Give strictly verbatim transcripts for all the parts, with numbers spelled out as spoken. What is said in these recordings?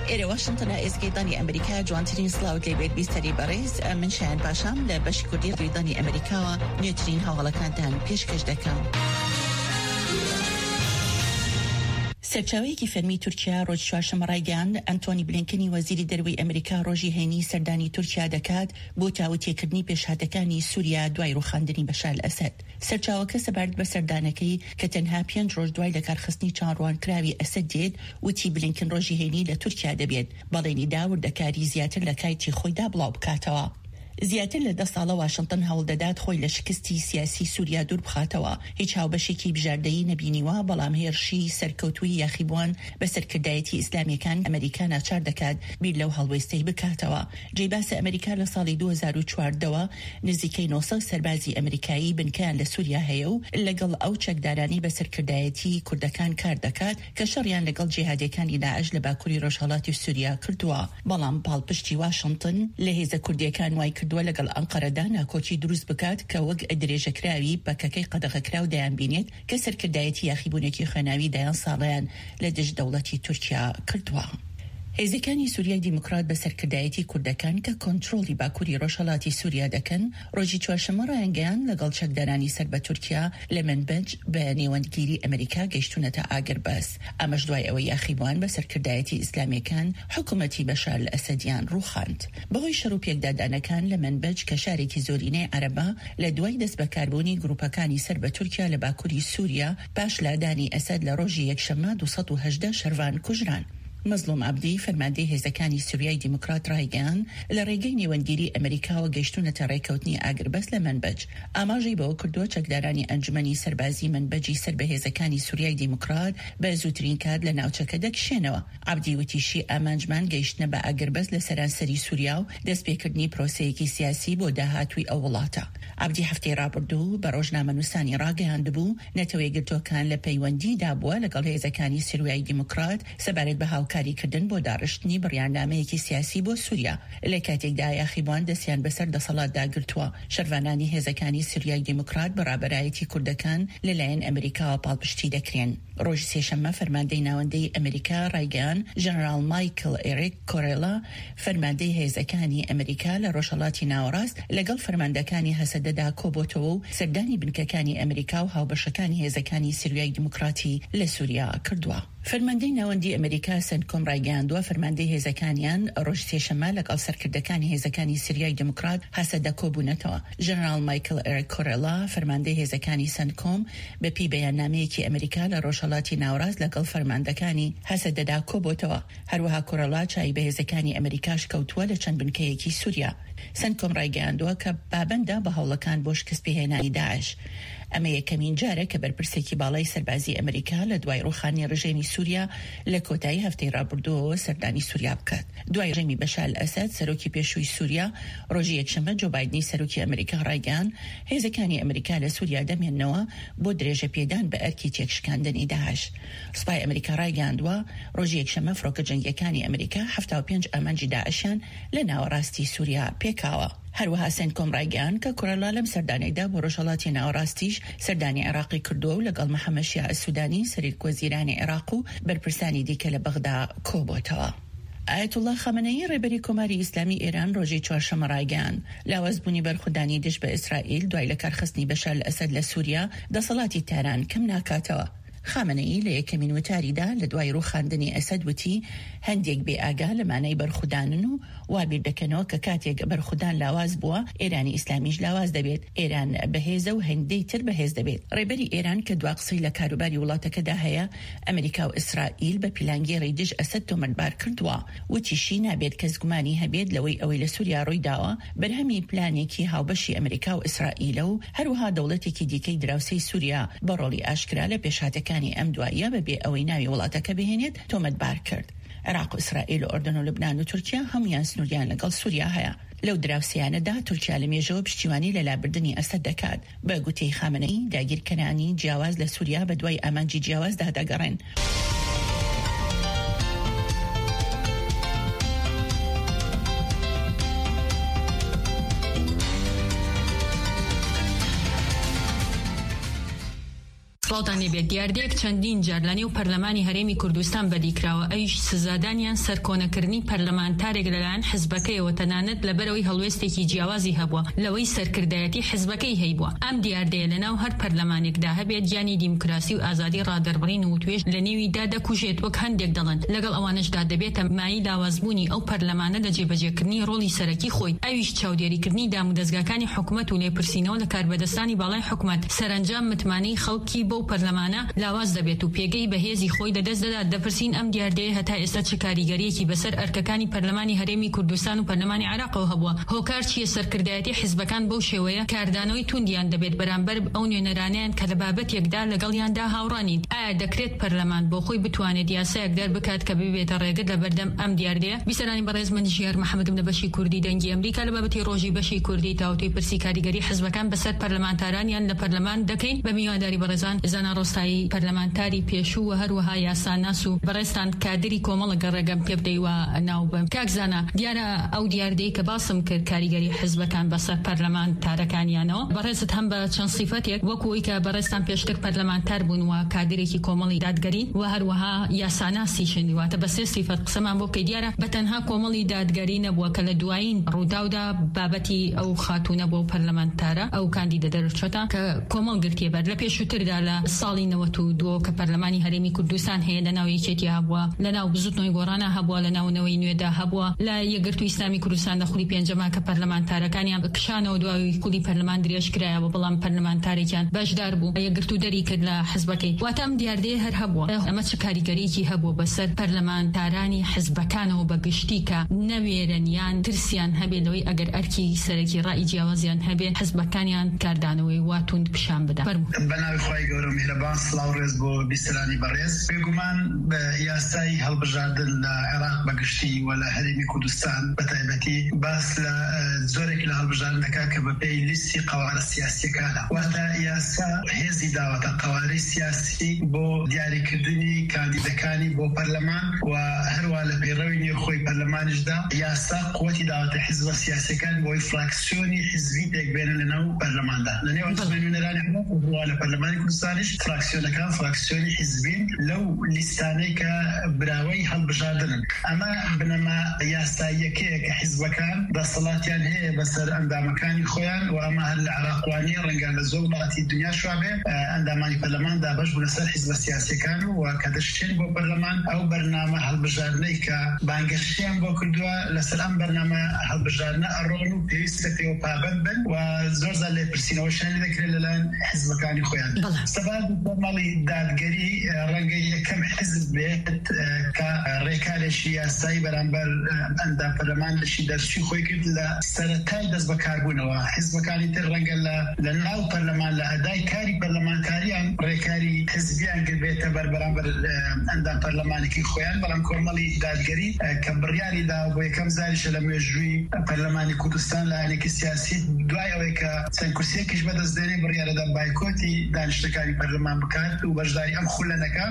إلى واشنطن إسقيطاني أمريكا جوانترين سلاوت لبيت بيستري باريس من شان باشام لبش كردي ريضاني أمريكا نيوترين هاولا كانتان بيشكش دكام. سەرچاوەیەکی فەرمی تورکیا ڕۆژ چوارشەممە ڕایگەیاند ئەنتۆنی بلینکنی وەزیری دەرەوەی ئەمریکا ڕۆژی هەینی سەردانی تورکیا دەکات بۆ تاوتێکردنی پێشهاتەکانی سووریا دوای ڕووخاندنی بەشار ئەسەد. سەرچاوەکە سەبارەت بە سەردانەکەی کە تەنها پێنج ڕۆژ دوای لە کارخستنی چاڕوانکراوی ئەسەد دێت وتی بلینکن ڕۆژی هەینی لە تورکیا دەبێت بەڵێنی دا وردەکاری زیاتر لە کایتی خۆیدا بڵاو بکاتەوە. زیاتر لە دە ساڵە واشنگتن هەوڵ دەدات خۆی لە شکستی سیاسی سووریا دوور بخاتەوە. هیچ هاوبەشێکی بژاردەیی نەبینیوە، بەڵام هێرشی سەرکەوتووی یاخیبووان بە سەرکردایەتی ئیسلامیەکان ئەمریکا ناچار دەکات بیر لەو هەڵوێستەی بکاتەوە. جێباسە ئەمریکا لە ساڵی دوو هەزار و چواردەوە نزیکەی نۆ سەد سەربازی ئەمریکایی بنکەیان لە سووریا هەیە و لەگەڵ ئەو چەکدارانی بە سەرکردایەتی کوردەکان کار دەکات کە شەڕیان لەگەڵ جیهادیەکانی داعش لە باکووری ڕۆژهەڵاتی سووریا کردووە. بەڵام پاڵپشتی واشنگتن لە هێزە کوردیەکان وای دووە لەگەڵ ئەنقەرەدا ناکۆچی دروست بکات کە وەک درێژەکراوی بەکەکەی قەدەغەکراو دەیان بینێت کە سەرکردایەتی یاخیبوونێکی خوێناوی دایان ساڵیان لە دژ دەوڵەتی تورکیا کردووە. هێزەکانی سووریای دیموکرات بە سەرکردایەتی کوردەکان کە کۆنتڕۆلی باکووری ڕۆژهەڵاتی سووریا دەکەن ڕۆژی چوارشەممە ڕایانگەیان لەگەڵ چەکدارانی سەر بە تورکیا لە منبەج بە نێوەندگیری ئەمریکا گەیشتونەتە ئاگربەس. ئەمەش دوای ئەوەی یاخیبووان بە سەرکردایەتی ئیسلامیەکان حکوومەتی بەشار لە ئەسەدیان ڕووخاند. بەهۆی شەڕ و پێکدادانەکان لە منبەج کە شارێکی زۆرینەی عەرەبە لە دوای دەست بەکاربوونی گروپەکانی سەر بە تورکیا لە باکووری سووریا پاش لادانی ئەسەد لە ڕۆژی یەکشەممە دووسەد و هەژدە شەروان کوژران. مەزلوم عەبدی فەرماندەی هێزەکانی سووریای دیموکرات ڕایگەیاند لە ڕێگەی نێوەندگیری ئەمریکاوە گەیشتونەتە ڕێکەوتنی ئاگربەس لە منبەج. ئاماژەی بەوە کردووە چەکدارانی ئەنجومەنی سەربازی منبەجی سەر بە هێزەکانی سووریای دیموکرات بە زووترین کات لە ناوچەکە دەکشێنەوە. عەبدی وتیشی ئامانجمان گەیشتنە بە ئاگربەس لە سەرانسەری سووریا و دەستپێکردنی پرۆسەیەکی سیاسی بۆ داهاتووی ئەو وڵاتە. عەبدی هەفتەی ڕابردوو بە ڕۆژنامەنووسانی ڕاگەیاندبوو نەتەوەی گرتوەکان لە پەیوەندیدا بووە لەگەڵ هێزەکانی سووریای دیموکرات سەبارەت بە هاوکاریکردن بۆ داڕشتنی بڕیارنامەیەکی سیاسی بۆ سووریا. لە کاتێکدا یاخیبووان دەستیان بەسەر دەسەڵاتدا گرتووە. شەروانانی هێزەکانی سووریای دیموکرات بەڕابەرایەتی کوردەکان لەلایەن ئەمریکاوە پاڵپشتی دەکرێن. ڕۆژی سێشەممە فەرماندەی ناوەندەی ئەمریکا ڕایگەیاند ژەنەرال مایکل ئێریک کۆرێلا فەرماندەی هێزەکانی ئەمریکا لە ڕۆژهەڵاتی ناوەڕاست لەگەڵ فەرماندەکانی هەسەدەدا کۆبۆتەوە و سەردانی بنکەکانی ئەمریکا و هاوبەشەکانی هێزەکانی سووریای دیموکراتی لە سووریا کردووە. فەرماندەی ناوەندی ئەمریکا سەنکۆم ڕایگەیاندووە فەرماندەی هێزەکانیان ڕۆژ سێشەممە لەگەڵ سەرکردەکانی هێزەکانی سووریای دیموکرات هەسەدە کۆبوونەتەوە. ژەنەرال مایکل ئێریک کۆرێلا فەرماندەی هێزەکانی سەنکۆم بە پێی بەیاننامەیەکی ئەمریکا لە ڕۆژهەڵاتی ناوەڕاست لەگەڵ فەرماندەکانی هەسەدەدا کۆبۆتەوە. هەروەها کۆرێلا چای بە هێزەکانی ئەمریکاش کەوتووە لە چەند بنکەیەکی سووریا. سەنکۆم ڕایگەیاندووە کە پابەندە بە هەوڵەکان بۆ شکستپێهێنانی داعش. ئەمە یەکەمین جارە کە بەرپرسێکی باڵای سەربازی ئەمریکا لە دوای ڕووخانی ڕژێمی سووریا لە کۆتایی هەفتەی ڕابردووەوە سەردانی سووریا بکات. دوای ڕێمی بەشار ئەسەد سەرۆکی پێشووی سووریا ڕۆژی یەکشەممە جو بایدنی سەرۆکی ئەمریکا ڕایگەیاند هێزەکانی ئەمریکا لە سووریا دەمێننەوە بۆ درێژە پێدان بە ئەرکی تێکشکاندنی داعش. سوپای ئەمریکا ڕایگەیاندووە ڕۆژی یەکشەممە فڕۆکە جەنگیەکانی ئەمریکا هەفتە و پێنج ئامانجی داعشیان لە ناوەڕاستی سووریا پێکاوە. هەروەها سەنکۆم ڕایگەیاند کە کۆرێلا لەم سەردانەیەدا بۆ ڕۆژهەڵاتی ناوەڕاستیش سەردانی عێراقی کردووە و لەگەڵ محەممەد شیاع السودانی سەرۆکوەزیرانی عێراق و بەرپرسانی دیکە لە بەغدا کۆبۆتەوە. ئایەتوڵڵا خامنەیی ڕێبەری کۆماری ئیسلامی ئێران ڕۆژی چوارشەممە ڕایگەیاند لاوازبوونی بەرخودانی دژ بە ئیسرائیل دوای لە کارخستنی بەشار ئەسەد لە سووریا دەسەڵاتی تاران کەم ناکاتەوە. خامنەیی لە یەکەمین وتاریدا لە دوای ڕووخاندنی ئەسەد وتی هەندێک بێ ئاگا لە مانای بەرخودانن و وابیر دەکەنەوە کە کاتێک بەرخودان لاواز بووە ئێرانی ئیسلامیش لاواز دەبێت، ئێران بەهێزە و هەندەی تر بەهێز دەبێت. ڕێبەری ئێران کە دوا قسەی لە کاروباری وڵاتەکەدا هەیە ئەمریکا و ئیسرائیل بە پیلانگێڕی دژ ئەسەد تۆمەتبار کردووە. وتیشی نابێت کەس گومانی هەبێت لەوەی ئەوەی لە سووریا ڕوویداوە بەرهەمی پلانێکی هاوبەشی ئەمریکا و ئیسرائیلە و هەروەها دەوڵەتێکی دیکەی دراوسەی سووریا بە ڕۆڵی ئاشکرا لە پێشهاتەکانی ئەم دوایە بەبێ ئەوەی ناوی وڵاتەکە بهێنێت تۆمەتبار کرد. عێراق و ئیسرائیل و ئوردن و لوبنان و تورکیا هەمویان سنووریان لەگەڵ سووریا هەیە. لەو دراوسیانەدا تورکیا لە مێژەوە پشتیوانی لە لابردنی ئەسەد دەکات. بە گوتەی خامنەیی داگیرکەرانی جیاواز لە سووریا بە دوای ئامانجی جیاوازدا دەگەڕێن. سڵاوتان لێبێت. دیاردەیەک چەندین جار لە نێو پەرلەمانی هەرێمی کوردستان بەدیکراوە، ئەویش سزادانیان سەرکۆنەکردنی پەرلەمانتارێک لەلایەن حزبەکەیەوە، تەنانەت لەبەرەوەی هەڵوێستێکی جیاوازی هەبووە لەوەی سەرکردایەتی حزبەکەی هەیبووە. ئەم دیاردەیە لەناو هەر پەرلەمانێکدا هەبێت گیانی دیموکراسی و ئازادی ڕادەربڕین و توێژ لە نێویدا دەکوژێت وەک هەندێک دەڵێن. لەگەڵ ئەوانشدا دەبێتە مای لاوازبوونی ئەو پەرلەمانە لە جێبەجێکردنی ڕۆڵی سەرەکی خۆی، ئەویش چاودێریکردنی دام و دەستگاکانی حکوومەت و لێپرسینەوە لە کاربەدەستانی باڵای حکوومەت. سەرنجام متمانەی خەڵکی بۆ پەرلەمانە لاواز دەبێت و پێگەی بەهێزی خۆی لەدەست دەدات. دەپرسین ئەم دیاردەیە هەتا ئێستا چ کاریگەریەکی بەسەر ئەرکەکانی پەرلەمانی هەرێمی کوردستان و پەرلەمانی عێراقەوە هەبووە؟ هۆکار چیە؟ سەرکردایەتی حیزبەکان بەو شێوەیە کاردانەوەی توندیان دەبێت بەرامبەر ئەو نوێنەرانیان کە لە بابەتێکدا لەگەڵیاندا هاوڕانین. ئایا دەکرێت پەرلەمان بۆ خۆی بتوانێت یاسایەک دەربکات کە ببێتە ڕێگەر لە بەردەم ئەم دیاردەیە؟ بیسەرانی بەڕێز من ژیار محەممەدم لە بەشی کوردی دەنگی ئەمریکا لە بابەتی ڕۆژی بەشی کوردی تاوتوی پرسی کاریگەری حیزبەکان بەسەر پەرلەمانتارانیان لە پەرلەمان دەکەین بە میوانداری بەڕێزان زانا ڕۆستایی پەرلەمانتاری پێشوو و هەروەها یاساناس و بەڕێستان کادری کۆمەڵە گەڕێگەم پێ بدەیوە ناو بم. کاک زانا، دیارە ئەو دیاردەی کە باسم کرد کاریگەری حیزبەکان بەسەر پەرلەمانتارەکانیانەوە، بەڕێزت هەم بە چەند سیفەتێک وەکوی کە بەڕێستان پێشتر پەرلەمانتار بوون و کادرێکی کۆمەڵی دادگەری و هەروەها یاساناسیشن واتە بە سێ سیفەت قسەمان بۆ بکەی. دیارە بەتەنها کۆمەڵی دادگەری نەبووە کە لە دوایین ڕووداودا بابەتی ئەو خاتونە بۆ پەرلەمانتارە ئەو کاندیدە دەرچۆتە کە کۆمەڵ گرتیە بەر لە پێشووتردا لە ساڵی نەوەت و دووە کە پەرلەمانی هەرێمی کوردستان هەیە لە ناو یەکێتی هەبووە، لە ناو بزوتنەوەی گۆڕانە هەبووە، لە ناونەوەی نوێدا هەبووە، لە یەکگرتووی ئیسلامی کوردستان لە خولی پێنجەما کە پەرلەمانتارەکانیان کشانەوە دوای خولی پەرلەمان درێژ کرایەوە، بەڵام پەرلەمانتارێکیان بەشدار بوو یەکگرتوو دەری کرد لە حزبەکەی. واتە ئەم دیاردەیە هەر هەبووە. ئەمە چ کاریگەریەکی هەبووە بەسەر پەرلەمانتارانی حزبەکانەوە بەگشتی کە نەوێرن یان ترسیان هەبێ لەوەی ئەگەر ئەرکی سەرەکی ڕای جیاوازیان هەبێ حزبەکانیان کاردانەوەی واتوند پیشان بدە؟ بەناوی خۆی گەورە و میهرەبان، سڵاو ڕێز بۆ بیسەرانی بەڕێز. بێگومان بە یاسای هەڵبژاردن لە عێراق بەگشتی و لە هەرێمی کوردستان بەتایبەتی باس لە زۆرێک لە هەڵبژاردنەکە کە بەپێی لیستی قەوارە سیاسیەکانە، واتە یاسا هێزی داوەتە قەوارەی سیاسی بۆ دیاریکردنی کاندیدەکانی بۆ پەرلەمان و هەروە لە پێڕەوی نێوخۆی پەرلەمانیشدا یاسا قوتی داوەتە حیزبە سیاسیەکان بۆی فراکسیۆنی حیزبی تێکبێنن لەناو پەرلەماندا. لەنێو ئەنجومەنوێنەرانی حکوومەت لە پەرلەمانی کوردستانیش فراکسیۆنەکان فراکسیۆنی حیزبین لەو لیستانەی کە براوەی هەڵبژاردنن. ئەمە بنەما یاساییەکەیە کە حیزبەکان دەسەڵاتیان هەیە بەسەر ئەندامەکانی خۆیان و ئەمە هەر لە عێراقوانی ڕەنگە لە زۆر وڵاتی دنیا شوابێ ئەندامانی پەرلەمان دابەش بوو لەسەر حیزبە سیاسیەکان و کە دەشتێن بۆ پەرلەمان ئەو بەرنامە هەڵبژاردنەی کە بانگەشتیان بۆ کردووە لەسەر ئەم بەرنامە هەڵبژاردنە ئەڕۆن و پێویستە پێوە پابەند بن و زۆر زار لێپرسینەوەشیان دەکرێت لەلایەن حیزبەکانی خۆیان. سەبات بۆمەڵی دادگەری ڕەنگە یەکەم حیزب بێت کە ڕێکارێکی یاسایی بەرامبەر ئەندام پەرلەمانێکی دەرچی خۆی کرد لە سەرەتای دەست بەکاربوونەوە. حیزبەکانی تر ڕەنگە لە ناو پەرلەمان لە ئەدای کاری پەرلەمانتاریان ڕێکاری حیزبیان گربێتە بەر بەرامبەر ئەندام پەرلەمانێکی خۆیان، بەڵام کۆمەڵی دادگەری کە بڕیاری دا بۆ یەکەم زاریشە لە مێژووی پەرلەمانی کوردستان لە لایەنێکی سیاسی دوای ئەوەی کە چەند کورسیەکیش بەدەستدێنێ بڕیارەدا بایکۆتی دانیشتەکانی پەرلەمان بکات و بەشداری ئەم خولەنەکە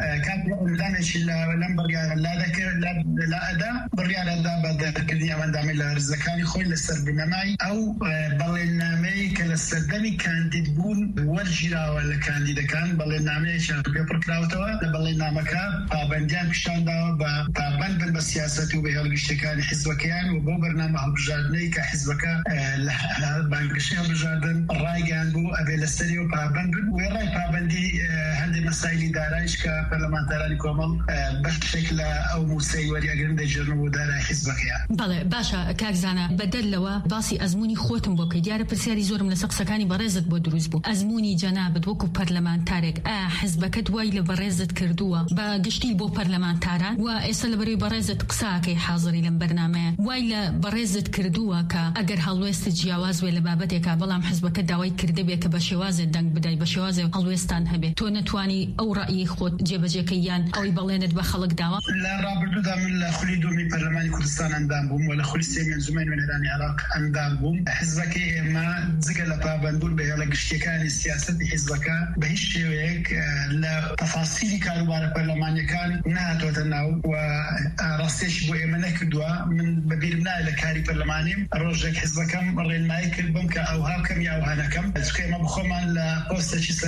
کاتدانێکی لەم بڕیارە لا دەکرد لا ئەدا بڕیارەدا بە دەرکردنی ئەمەندامی لە ڕزەکانی خۆی لەسەر بنەمای ئەو بەڵێننامەی کە لە سەردەمی کاندیدبوون وەرگیراوە لە کاندیدەکان بەڵێننامەیەکیان پێپڕکراوەتەوە. لە بەڵێننامەکە پابەندیان پیشانداوە بە پابەند بن بە سیاسەت و بە هێڵگشتەکانی حیزبەکەیان و بۆ بەرنامە هەڵبژاردنەی کە حیزبەکە لە بانگشتی هەڵبژاردن ڕایگەیان بوو ئەبێ لەسەری و پابەند بن و ڕای پابەندی هەندێک مەسایلی دارایش کە پەرلەمانتارانی کۆمەڵ بەشێک لە ئەو موسەی وەریەگرن دەیجێڕن بۆ دارای حیزبەکەیان. بەڵێ باشە کاکزانە بەدەرلەوە باسی ئەزمموی خۆتم بۆ کە دیارە پرسیاری زۆرم لەسەر قسەکانی بەڕێزت بۆ دروست بوو. ئەزمموی جەنابەت وەکو پەرلەمانتارێک ئایا حیزبەکەت وای لە بەڕێزت کردووە بە گشتی بۆ پەرلەمانتاران و ئێستا لەبەرەوەی بەڕێزت قساکەی حاضری لەم بەرنامەیە وای لە بەڕێزت کردووە کە ئەگەر هەڵوێست جیاواز وێ لە بابەتێکا بەڵام حیزبەکە داوای کردبێت کە بە شێوازێک دەنگ بدەی بە شێوازێ هەڵوێستان هەبێت تۆ نەتوانی ئەو ڕایی خۆت جێبەجێکەی یان ئەوی بەڵێنت بە خەڵک داوە؟ لە ڕابردوودا من لە خولی دومی پەرلەمانی کوردستان ئەندام بووم و لە خولی سێمی ئەنجومەن نوێنەرانی عێراق ئەندام بووم. حیزبەکەی ئێمە جگە لە پابەندبوون بە هێڵە گشتیەکانی سیاسەتی حیزبەکە بە هیچ شێوەیەک لە تەفاسیلی کاروبارە پەرلەمانیەکان نهاتۆتە ناو و ڕاستێکی بۆ ئێمە نەکردووە. من بەبیرم نایە لە کاری پەرلەمانیم ڕۆژێک حیزبەکەم ڕێنمایی کردبم کە ئەوها بکەم یا ئەوها نەکەم، چکە ئێمە بخۆمان لە پۆستێکی سەر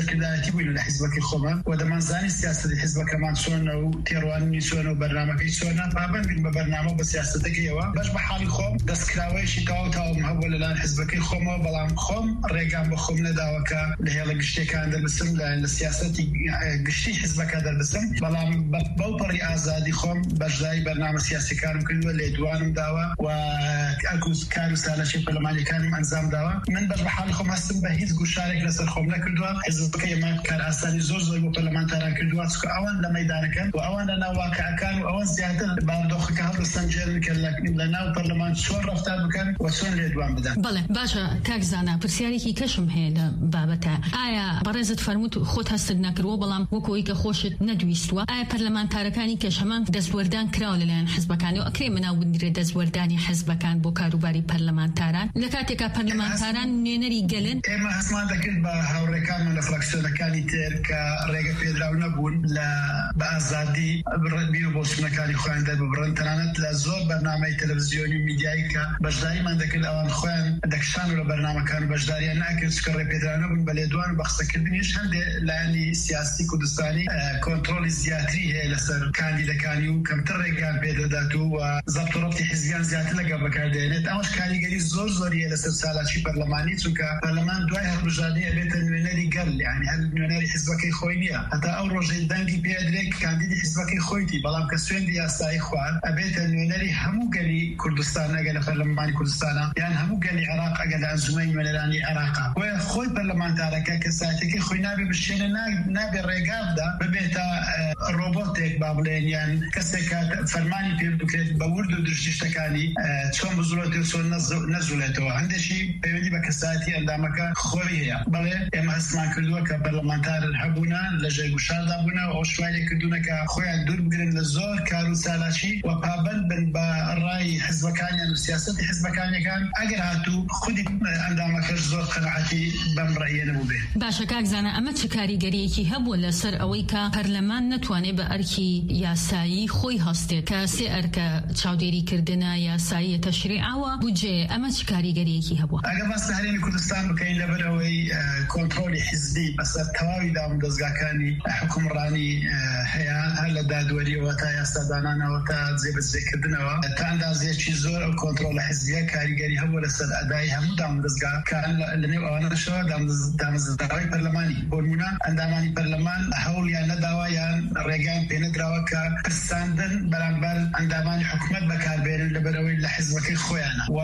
سەرکردایەتی بووین لە حیزبەکەی خۆمان و دەمانزانی سیاسەتی حیزبەکەمان چۆنە و تێڕوانینی چۆنە و بەرنامەکەی چۆنە پابەند بین بە بەرنامە بە سیاسەتەکەیەوە بەش بە حاڵی خۆم دەستکراوەیەکی تەواو تاوم هەبووە لەلایەن حیزبەکەی خۆمەوە بەڵام خۆم ڕێگام بە خۆم نەداوە کە لە هێڵە گشتەکان دەربستم لە سیاسەتی گشتی حیزبەکە دەربستم بەڵام بەو پەڕی ئازادی خۆم بەشداری بەرنامە سیاسیەکانم کردووە لێدوانم داوە و ئەکوس کار و سالەشی پەرلەمانیەکانم ئەنجام داوە من بەش بە حاڵی خۆم هەستم بە هیچ گوشارێک لەسەر خۆم نەکردووە حیزبەکە ئێمە کار ئاسانی زۆر زۆر بۆ پەرلەمانتاران کردووە چکە ئەوان لە مەیدانەکەن و ئەوان لە ناو واقعەکان و ئەوان زیاتر بارودۆخەکە هەڵدەستەنجێن کە لە ناو پەرلەمان چۆن ڕەفتار بکەن و چۆن لێدوان بدەن. بەڵێ باشە کاک زانا پرسیارێکی کەشم هەیە لە بابەتە ئایا بەڕێزت فەرمووت خۆت هەستت نەکردووە بەڵام وەکەوەی کە خۆشت نەدویستووە ئایا پەرلەمانتارەکانی کەش هەمان دەستوەردان کراوە لەلایەن حیزبەکان و ئەکرێ مناو بنرێت دەستوەردانی حیزبەکان بۆ کاروباری پەرلەمانتاران لە کاتێکا پەرلەمانتاران نوێنەری گەلن ئێمە هەستمان دەکرد بە هاوڕێکانمان لە فراکسیۆنەکانی تر کە ڕێگە پێدراو نەبوون لە بە ئازادی بیر و بۆچوونەکانی خۆیان دەرببڕن تەنانەت لە زۆر بەرنامەی تەلەڤیزیۆنی و میدیایی کە بەشداریمان دەکرد ئەوان خۆیان دەکشان و لە بەرنامەکان بەشداریان ناکرد چکە ڕێپێدرا نەبوون بە لێدوان و بە قسەکردنیش هەندێک لایەنی سیاسی کوردستانی کۆنتڕۆلی زیاتری هەیە لەسەر کاندیدەکانی و کەمتر ڕێگەیان پێدەدات و زەبط و ڕەبتی حیزبیان زیاتر لەگەڵ بەکاردێنێت ئەوەش کاریگەری زۆر زۆریە لەسەر سالاکی پەرلەمانی چونکە پەرلەمان دوای هەڵبژاردنی ئەبێتە نوێنەری گەل یعنی هەر نوێنەری حیزبەکەی خۆی نییە هەتا ئەو ڕۆژەی دەنگی پێدرێت کاندیدی حیزبەکەی خۆیتی بەڵام کە سوێندی یاسایی خوارد ئەبێتە نوێنەری هەموو گەلی کوردستان ئەگەر لە پەرلەمانی کوردستانە یان هەموو گەلی عێراق ئەگەر لە ئەنجومەی نوێنەرانی عێراقا بۆیە خۆی پەرلەمانتارەکە کە ساتێکی خۆی نابێ بشێنە نابێ ڕێگابدا ببێتە ڕۆبۆتێک با بڵێن یان کەسێک فەرمانی پێ بکرێت بە ورد و درشتی شتەکانی چۆن بزوڵێت و چۆن نەزوڵێتەوە هەندێکی پەیوەندی بە کەساتی ئەندامەکە خۆی هەیە بەڵێ ئێمە هەستمان کردووە کە پەرلەمانتار هەبوونە لە ژێر گوشاردا بوونە و ئەو شوالێ کردوونە کە خۆیان دوور بگرن لە زۆر کار و سالاشی و پابەند بن بە ڕای حیزبەکانیان و سیاسەتی حیزبەکانیەکان ئەگەر هاتوو خودی ئەندامەکەش زۆر قەنەعەتی بەم ڕایە نەبوو بێ. باشە کاک زانە ئەمە چ کاریگەریەکی هەبووە لەسەر ئەوەی کە پەرلەمان نەتوانێت بە ئەرکی یاسایی خۆی هەستێت کە سێ ئەرکە چاودێریکردنە یاسایی تەشریعاوە بودجێ ئەمە چ کاریگەریەکی هەبووە؟ ئەگەر باس لە هەرێمی کوردستان بکەین لەبەرەوەی کۆنتڕۆلی حیزبی بەسەر تەواوی دام دەستگاکانی حکومڕانی هەیە هەر لە دادوەریەوە تا یاسادانانەوە تا جێبەجێکردنەوە تا ئەندازێکی زۆر ئەو کۆنتڕۆلە حیزبیە کاریگەری هەبووە لەسەر ئەدای هەموو دام دەستگاکان لەنێو ئەوانەشەوە دامەزراوەی پەرلەمانی بۆ نمونە ئەندامانی پەرلەمان هەوڵیان نەداوە یان ڕێگەیان پێ نەدراوە کە پرساندن بەرامبەر ئەندامانی حکوومەت بەکاربێنن لەبەرەوەی لە حیزبەکەی خۆیانە و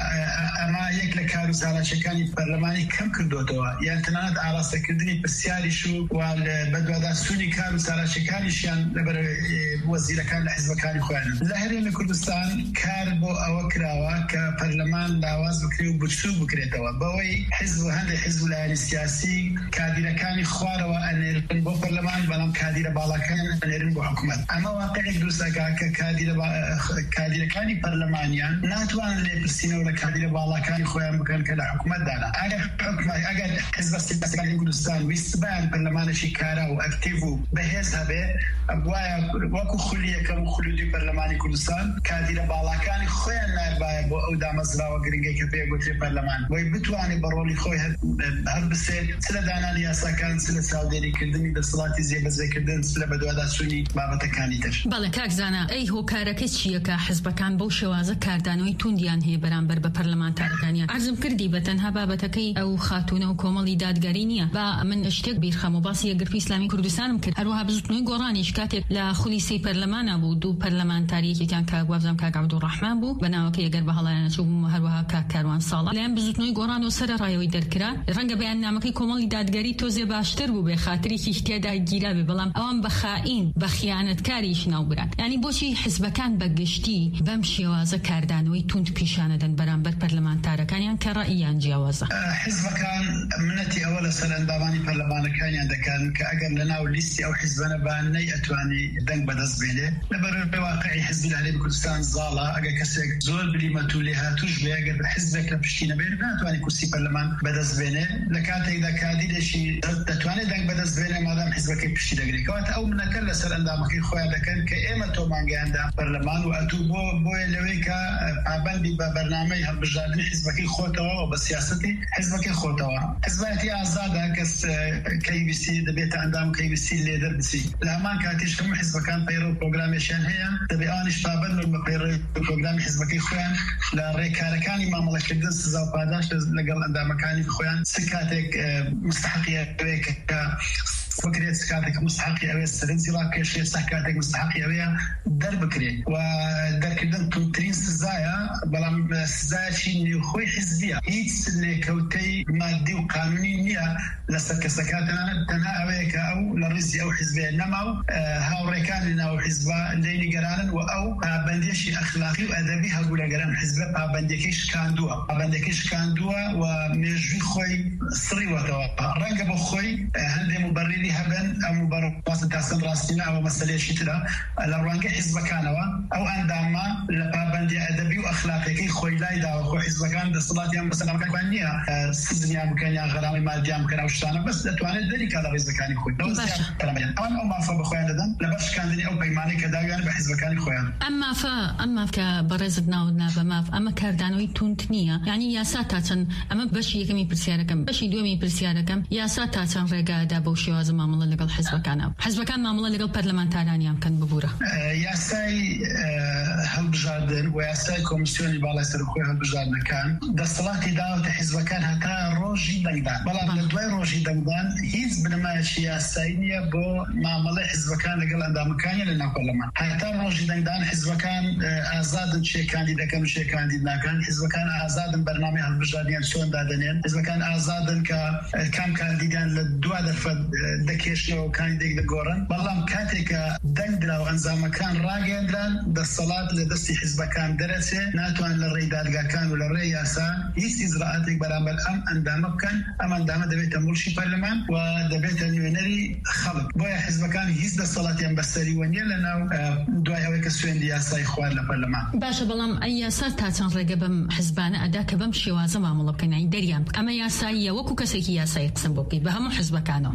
ئەمە یەک لە کار و ساڵاتچەکانی پەرلەمانی کەم کردوتەوە یان تەنانەت ئاراستەکردنی پرسیاریش و بەدوادار سوونی کار و ساڵاتچەکانیشیان لەبەر وەزیرەکان لە حیزبەکانی خۆیانن لە هەرێمی کوردستان کار بۆ ئەوە کراوە کە پەرلەمان لاواز بکرێت و بچوو بکرێتەوە بەوەی حیزب و هەندێک حیزب و لایەنی سیاسی کادیرەکانی خوارەوە ئەنێرن بۆ پەرلەمان بەڵام کادیرە باڵەکان ئەنێرن بۆ حکوومەت ئەمە واقعێک دروستەکە کە کادیرەکانی پەرلەمانیان ناتوانن لێپرسینەوە لە کادیرە باڵەکانی خۆیان بکەن کە لە حکوومەتدانا ئەگەر حکوومەت ئەگەر حیزبە سیاسیەکانی کوردستان ویست بەیان پەرلەمانێکی کارا و ئەکتیڤ و بەهێز هەبێ وایە وەکو خولی یەکەم و خولودی پەرلەمانی کوردستان کادیرە باڵەکانی خۆیان نایبایە بۆ ئەو دامەزراوە گرنگەی کە پێگوترێ پەرلەمان بۆی بتوانێت بە ڕۆڵی خۆی هەر بسێت چ لە دانانی یاساکان چ لە چاودێریکردنی دەسەڵاتی جێبەجێکردن چ لە بەدواداچوونی بابەتەکانی تر. بەڵێ کاک زانا ئەی هۆکارەکە چییە کە حیزبەکان بەو شێوازە کاردانەوەی توندیان هەیە بەرامبەر بە پەرلەمانتارەکانیان عەرزم کردی بەتەنها بابەتەکەی ئەو خاتونە و کۆمەڵی دادگەری نییە با من شتێک بیرخەم و باسی یەکگرتووی ئیسلامی کوردستانم کرد هەروەها بزوتنەوەی گۆڕانیش کاتێک لە خولی سەی پەرلەمانە بوو دوو پەرلەمانتاریەکێکیان کاک وابزانام کاک عەبدوڕەحمان بوو بەناوەکە یەگەر بە هەڵایەنە چوو بوومە هەروەها کاک کاروان ساڵح لەیان بزوتنەوەی گۆڕان و سەرەڕایەوەی دەرکرا ڕەنگە بەیاننامەکەی کۆمەڵی دادگەری تۆزێ باشتر بوو بێ خاترێکی تێدا گیرا بێ بەڵام ئەوان بە خائین بە خیانەتکاریش ناوبران یعنی بۆچی حیزبەکان بەگشتی بەم شێوازە کاردانەوەی توند پیشانەدەن بەرامبەر پەرلەمانتارەکانیان کە ڕائیان جیاوازە حیزبەکان منەتی ئەوە لەسەر ئەندامانی پەرلەمانەکانیان دەکەن کە ئەگەر لەناو لیستی ئەو حیزبەنە بان نەی ئەتوانی دەنگ بەدەست بێنێ لەبەر واقعی حیزبی لە هەرێمی کوردستان زاڵە ئەگەر کەسێک زۆر بریمەت و لێ هاتووش بێ ئەگەر حیزبێک لە پشتی نەبێت ناتوانێت کورسی پەرلەمان بەدەست بێنێ لە کاتێکدا کادیرێکی دەتوانێت دەنگ بەدەست بێنێ مادام حیزبەکەی پشتی دەگرێت کەواتە ئەو منەکە لەسەر ئەندامەکەی خۆیان دەکەن کە ئێمە تۆمانگەیاندا پەرلەمان و ئەتوو بۆ بۆیە لەوەی کە پابەندی بە بەرنامەی هەڵبژاردننی حیزبەکەی خۆتەوە و بە سیاسەتی حیزبەکەی خۆتەوە حیزبەتی ئازادە کە بس كي بي سي دبيت عندهم كي بي سي اللي دربسي لما كاتيش هم حزب كان بيرو بروجراميشن هي دبي انش طابن من بيرو بروجرام حزبكي خوان لا ريكاركاني ما ملك الدس زاو باداش لقل عندها مكاني خوان سكاتك مستحقيه بك فكرة سكاتك مستحقية أوي السلسلة كشيء سكاتك مستحقية أوي درب كري ودر كدن تونترين سزايا بلام سزايا شيء خوي حزبية هيت اللي كوتي مادي وقانوني نيا لسك سكاتنا تنا أوي كأو لرزي أو حزبية نمو هاو ريكان لنا أو حزبة اللي جران وأو بنديش أخلاقي وأدبي هقول جران حزبة بنديكش كان دوا بنديكش كان دوا ومجي خوي صري وتوا رنجب خوي هندي مبرر هبن أو مباراه تاسن راسنا أو مسألة شتلا لورانج حزب كانوا أو عندما لبابندي أدبي وأخلاقي كي خويلاي دا وخو حزب كان دصلات يوم بس أنا كان نيا سزني أم كان يا غرامي مادي أم كان أوشتانا بس تواني ذلك هذا حزب كان خوي لو زيادة كلامين أنا أم فا بخوان لدن لبش كان دني أو بيماني كدا يعني بحزب كان خوان أما فا أما كبرزتنا ودنا بما أما كاردانوي تونتنيا يعني يا ساتاتن أما بشي كمي برسياركم بشي دومي برسياركم يا ساتاتن رجادا بوشيوز معاملة لقل حزب كان حزب كان معاملة لقل برلمانتاراني أم كان ببورة ياساي هالبجاردن وياساي كوميسيوني بالا سرخوي هالبجاردن كان دستلاتي داوت حزب كان هتا روجي دنگدان بلا لدواي روجي دنگدان هيز بنما ياساينيا بو معاملة حزب كان لقل عندها مكانية لنا برلمان هتا روجي دنگدان حزب كان آزاد شيء كانديدا كم شيء كانديدا كان حزب كان آزاد برنامج هالبجاردين سون دادنين حزب كان آزاد كم كانديدان للدوا دفد دكيشنا وكان ديك دقورن بالله كاتك دندرا وانزام كان راجندران بالصلاة لدستي حزب كان درسه ناتوان للريدات كان ولا الرئاسة يس إجراءاتك برامج أم أندام كان أم أندام دبيت ملشي برلمان ودبيت نيونري خلق بويا حزب كان يس بالصلاة يوم بسري ونيا لنا دواء هويك السوين دياسة إخوان لبرلمان باشا بالله أي ساتاتن رجبم حزبنا أداك بمشي وازم عمله كنا يدريم أما يا سايا وكو كسيك يا سايق سنبوكي بهم حزب كانوا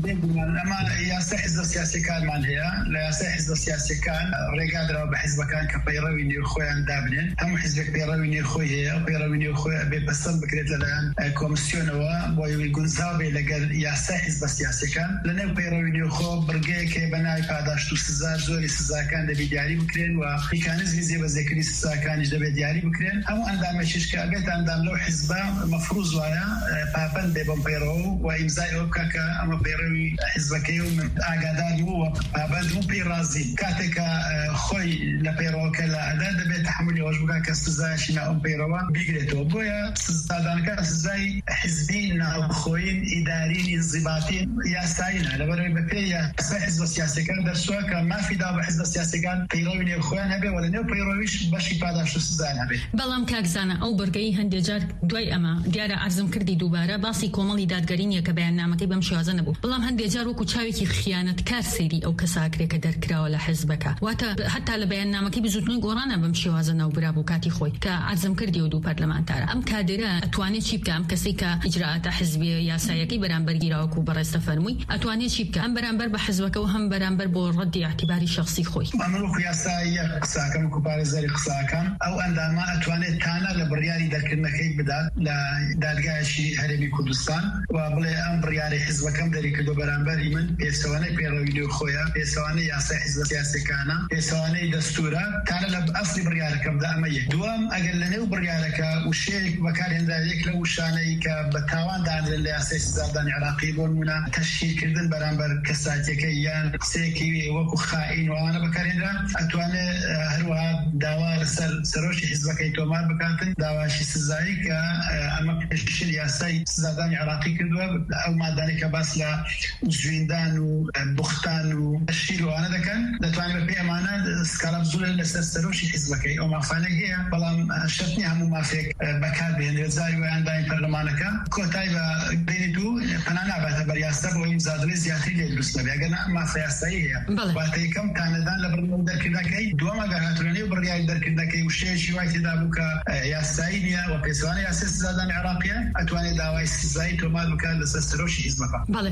أما ياسا حزب السياسي كان من هي لا ياسا حزب السياسي كان رجال بحزب كان كبيرويني أخوان دابنين هم حزب بيرويني أخوي بيرويني أخوي ببسم بكرة الآن كوميسيون ويقول زابي لقى ياسا حزب السياسي كان لأنه بيرويني أخو برجع كبناء قاداش تسزار زوري سزار كان دبي دياري بكرين وميكانيزم زي بذكري سزار كان دبي دياري بكرين هم عندما شيش كابت عندما لو حزب مفروض ويا بابن دبم بيرو وإمزاي أوكا أما بيروي حزب كيوم من أجداد هو بعد مو بيرازي كاتك خوي لبيرو كلا أداة بتحمل وجبك كاستزاي شنا أم بيروا بيجريتو بويا استزادان كاستزاي حزبين أو خوين إداريين انضباطين يا ساينا لبرو بقية حزب السياسي كان درسوا كما في داب حزب السياسي كان بيروي الإخوان هبي ولا نيو بيرويش باشي بعد شو استزاي هبي بلام كاكزانا أو برجعي هندجار دوي أما ديار عزم كردي دوباره باسی کومەڵی دادگەرینیە کە بەیاننامەکەی بەم شێوازە نەبوو بەڵام هەندێک جار وەکو چاوێکی خیانەتکار سەیری ئەو کەساکرێکە دەرکراوە لە حیزبەکە واتە هەتا لە بەیاننامەکەی بزوتنی گۆڕانە بەم شێوازە ناوبرا بوو کاتی خۆی کە عەرزم کردی و دوو پەرلەمانتارە ئەم کادرە ئەتوانێت چی بکە ئەم کەسەی کە ئیجراعاتە حیزبیە یاسایەکەی بەرامبەر گیراوەکو بەڕێستە فەرمووی ئەتوانێت چی بکە ئەم بەرامبەر بە حیزبەکە و هەم بەرامبەر بۆ ڕەدی اعتیباری شخصی خۆی ئەمڕۆ یاسایە قساکەم وەکو پارێزەری قساکەم ئەو ئەندامە ئەتوانێت تانە لە بڕیاری دەرکردنەکەی بدات لە دادگایشی هەرێمی کوردستان و بڵێ ئەم بڕیاری حیزبەکەم دەریکردو بەرامبەری من پێچەوانەی پێڕەوی خۆیە پێچەوانەی یاسای حیزب سیاسیەکانە پێچەوانەی دەستورە تانە لە ئەسڵی بڕیارەکەمدا ئەمە یەک دووەم ئەگەر لەنێو بڕیارەکە وشەیەک بەکارهێنرایەک لە وشانەی کە بە تاوان دادرێن لە یاسای سزادانی عێراقی بۆ نمونە تەشکیلکردن بەرامبەر کەساتیەکەی یان قسەیەکی وەکو خائین و ئەوانە بەکارهێنرا ئەتوانێت هەروەها داوا لەسەر سەرۆشی حیزبەکەی تۆمار بکاتن داواشی سزایی کە ئەمە پێشکەشی یاسای سزادانی عێراقی کردووە ئەو مادانەی کە باس لە زویندان و بوختان و تەشکیل وانە دەکەن دەتوانێت بە پێی ئەمانە سکاڵا بزوورە لەسەر سەرۆشی حیزبەکەی ئەو مافانەی هەیە بەڵام شەرت نییە هەموو مافێک بەکار بهێنرێت زاری وەیان داین پەرلەمانەکە کۆتای بە بینی دوو پەنا نابێتە بەر یاسا بۆ ئیمزادرێ زیاتری لێ دروست نەبێ ئەگەر مافە یاسایی هەیە واتە یەکەم تانەدان لە بڕیاری دەرکردنەکەی دووەم ئەگەر هاتوونەی بڕیاری دەرکردنەکەی وشەیەکی وای تێدا بوو کە یاسایی نییە و پێچەوانەی یاسای سزادانی عێراقیە ئەتوانێت داوای سزایی تۆمار بکات لەسەر سەرۆشی حیزبەکە بەڵێ ئەمانە بۆ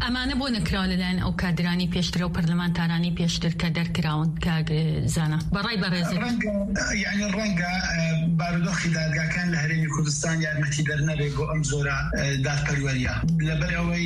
نکراو لەلایەن ئەو کادرانی پێشتر و پەرلەمانتارانی پێشتر کە دەرکراون کاگ زانە بەڕای بەڕێز یعنی ڕەنگە بارودۆخی دادگاکان لە هەرێمی کوردستان یارمەتی دەرنەبێ بۆ ئەم زۆرە دادپەروەریە لەبەر ئەوەی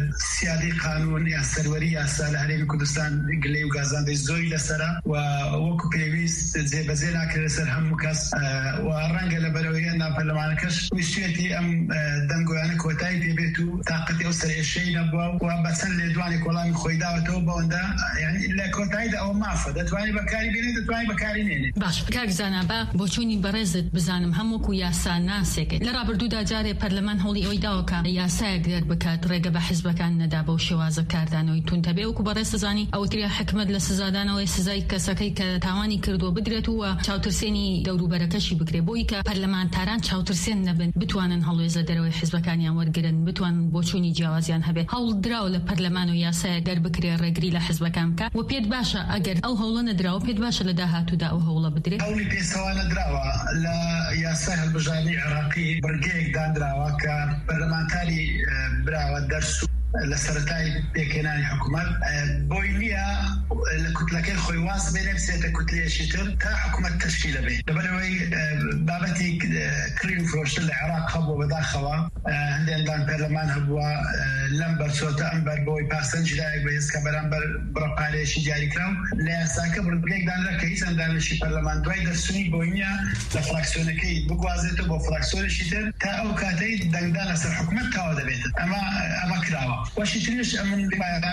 سیادی قانون یا سەروەری یاسا لە هەرێمی کوردستان گلەی و گازاندەی زۆری لەسەرە و وەکو پێویست جێبەجێ ناکرێت لەسەر هەموو کەس و ڕەنگە لەبەرەوەی هێندان پەرلەمانەکەش ویستێتی ئەم دەنگۆیانە کۆتایی پێبێت و تاقەتی ئەو سەرێشەی نەبووە و بەچەند لێدوانی کۆڵامی خۆی داوەتەوە بەوەندا یعنی لە کۆتاییدا ئەوە مافە دەتوانێت بەکاری بێنێت دەتوانێت بەکاری نێنێت. باش کاک زانا بە بۆ چوونی بەڕێزت بزانم هەمووکو یاسا ناسێک لە ڕابردوودا جارێ پەرلەمان هەوڵی ئەوەی داوەکە یاسایەک دەر بکات ڕێگە بە حیزبەکان نەدا بەو شێوازە کاردانەوەی تونتە بێ وەکو بەڕێز سزانی ئەوتریا حکمت لە سزادانەوەی سزای کەسەکەی کە تاوانی کردووە بدرێت و چاوترسێنی دەوروبەرەکەشی بکرێ بۆی کە پەرلەمانتاران چاوترسێن نەبن بتوانن هەڵوێزە دەرەوەی حیزبەکانیان وەرگرن بتوانن بۆ چوونی جیاوازیان هەبێ هەوڵ دراوە لە پەرلەمان و یاسایە دەر بکرێ ڕێگری لە حیزبەکان بکە و پێت باشە ئەگەر ئەو هەوڵە نەدراوە پێت باشە لە داهاتوودا ئەو هەوڵە بدرێت. هەوڵی پێسەوە نەدراوە لە یاسای هەڵبژاردننی عێراقی بڕگەیەک دانراوە کە پەرلەمانتاری براوە دەرسو لە سەرەتای پێکهێنانی حکوومەت بۆی نییە لە کوتلەکەی خۆی واز بێنێ بچێتە کوتلەیەکی تر تا حکوومەت تەشکیلە بێت لەبەرەوەی بابەتی کڕین و فرۆشتن لە عێراق هەبووە بەداخەوە هەندێکدان پەرلەمان هەبووە لەم بەرچۆتە ئەم بەر بۆی پاسەنجی لایەک بە هێزکە بەرامبەر بڕەپارێکی دیاریکراو لە یاساکە بڕگەیەک دانرا کە هیچ ئەندامێکی پەرلەمان دوای دەرسوونی بۆی نییە لە فراکسیۆنەکەی بگوازێتەوە بۆ فراکسیۆنێکی تر تا ئەو کاتەی دەنگدان لەسەر حکوومەت تاوا دەبێت ئەمە ئەمە کراوە وشی تریش ئەمن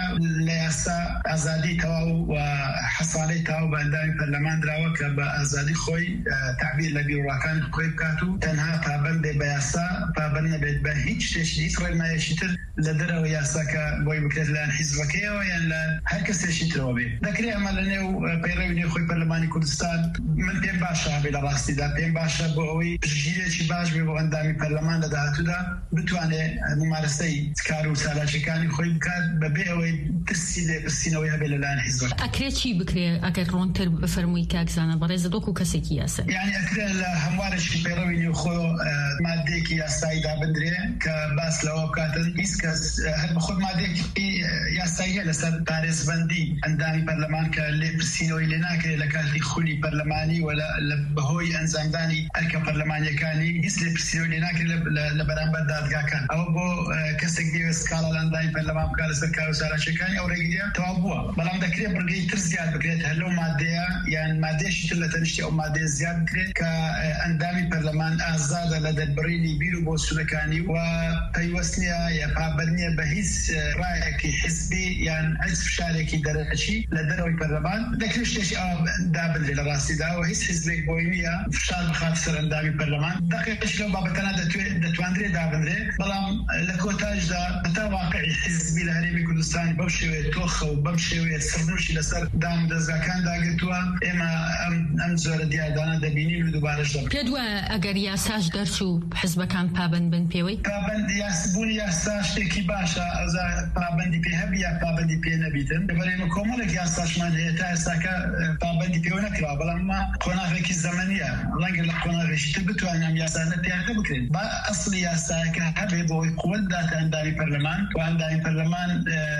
لە یاسا ئازادی تەواو و حەسانەی تاو بە ئەندامی پەرلەمان دراوە کە بە ئازادی خۆی تعبیر لە بیرۆڕاکان خۆی بکات و تەنها پابەندێ بە یاسا پابەند نەبێت بە هیچ شتێکی هیچ ڕێنمایەکی تر لە دەرەوە یاساکە بۆی بکرێت لەلایەن حیزبەکەیەوە یان لە هەر کەسێکی ترەوە بێت دەکرێت ئەمە لە نێو پەیڕەوی نێو خۆی پەرلەمانی کوردستان من پێم باشە هەبێت لە ڕاستیدا پێم باشە بۆ ئەوەی پشتگیرێکی باش بێ بۆ ئەندامی پەرلەمان لە داهاتوودا بتوانێت ممارسەی کار و چالاکیەکانی خۆی بکات بەبێ ئەوەی ترسی لێ پرسینەوەی هەبێت لەلایەن حیزبەکە. ئەکرێت چی بکرێ ئەگەر ڕۆنتر بفەرمووی کاکزانە بەڕێزە دۆک و کەسێکی یاسا یعنی ئەکرێت لە هەموارێکی پەیڕەوی نێو خۆ مادەیەکی یاسایی دابدرێ کە باس لەوە بکاتن هیچ کەس هەر بە خۆت مادەیەکی یاساییە لەسەر پارێزبەندی ئەندامی پەرلەمان کە لێ پرسینەوەی لێ ناکرێت لە کاتی خولی پەرلەمانی و لە بەهۆی ئەنجامدانی ئەرکە پەرلەمانیەکانی هیچ لێ پرسینەوەی لێ ناکرێت لە بەرامبەر دادگاکان ئەوە بۆ کەسێک دەوێت سکاڵە لە ئەندامی پەرلەمان بکات لەسەر کار و چالاکیەکانی ئەو ڕێگریە تەواو بووە بەڵام دەکرێت بڕگەی تر زیاد بکرێت هەر لەو مادەیە یان مادەیەشی تر لە تەنیشتی ئەو مادەیە زیاد بکرێت کە ئەندامی پەرلەمان ئازادە لە دەربڕینی بیر و بۆسوولەکانی و پەیوەست نییە یا پابەند نییە بە هیچ ڕایەکی حیزبی یان هیچ فشارێکی دەرەچی لە دەرەوەی پەرلەمان دەکرێت شتێکی دابدرێت لە ڕاستیدا و هیچ حیزبێک بۆی نییە فشار بخات سەر ئەندامی پەرلەمان دەقیقش لەو بابەتانە دەتوانرێت دابدرێت بەڵام لە کۆتاژدا هەتا واقعی حیزبی لە هەرێمی کوردستان بەو شێوەیە تۆخە و بەم شێوەیە سڕنوشی لەسەر دام دەستگاکان داگرتووە ئێمە ئەم زۆرە دیاردانە دەبینین و دووبارەش دەبین. پێت وایە ئەگەر یاساش دەرچوو حیزبەکان پابەند بن پێوەی؟ پابەند یاسبوونی یاسا شتێکی باشە ئەوزا پابەندی پێ هەبی یا پابەندی پێ نەبیتن لەبەر ئێمە کۆمەڵێک یاساشمان هەیە تا ئێستاکە پابەندی پێوە نەکراوە بەڵام ما قۆناغێکی زەمەنیە ڕەنگە لە قۆناغێکی تر بتوانین ئەم یاسانە پیاده بکرێن با ئەسڵی یاساکە هەبێ بۆی قووەت داتە ئەندامی پەرلەمان و ئەندامی پەرلەمان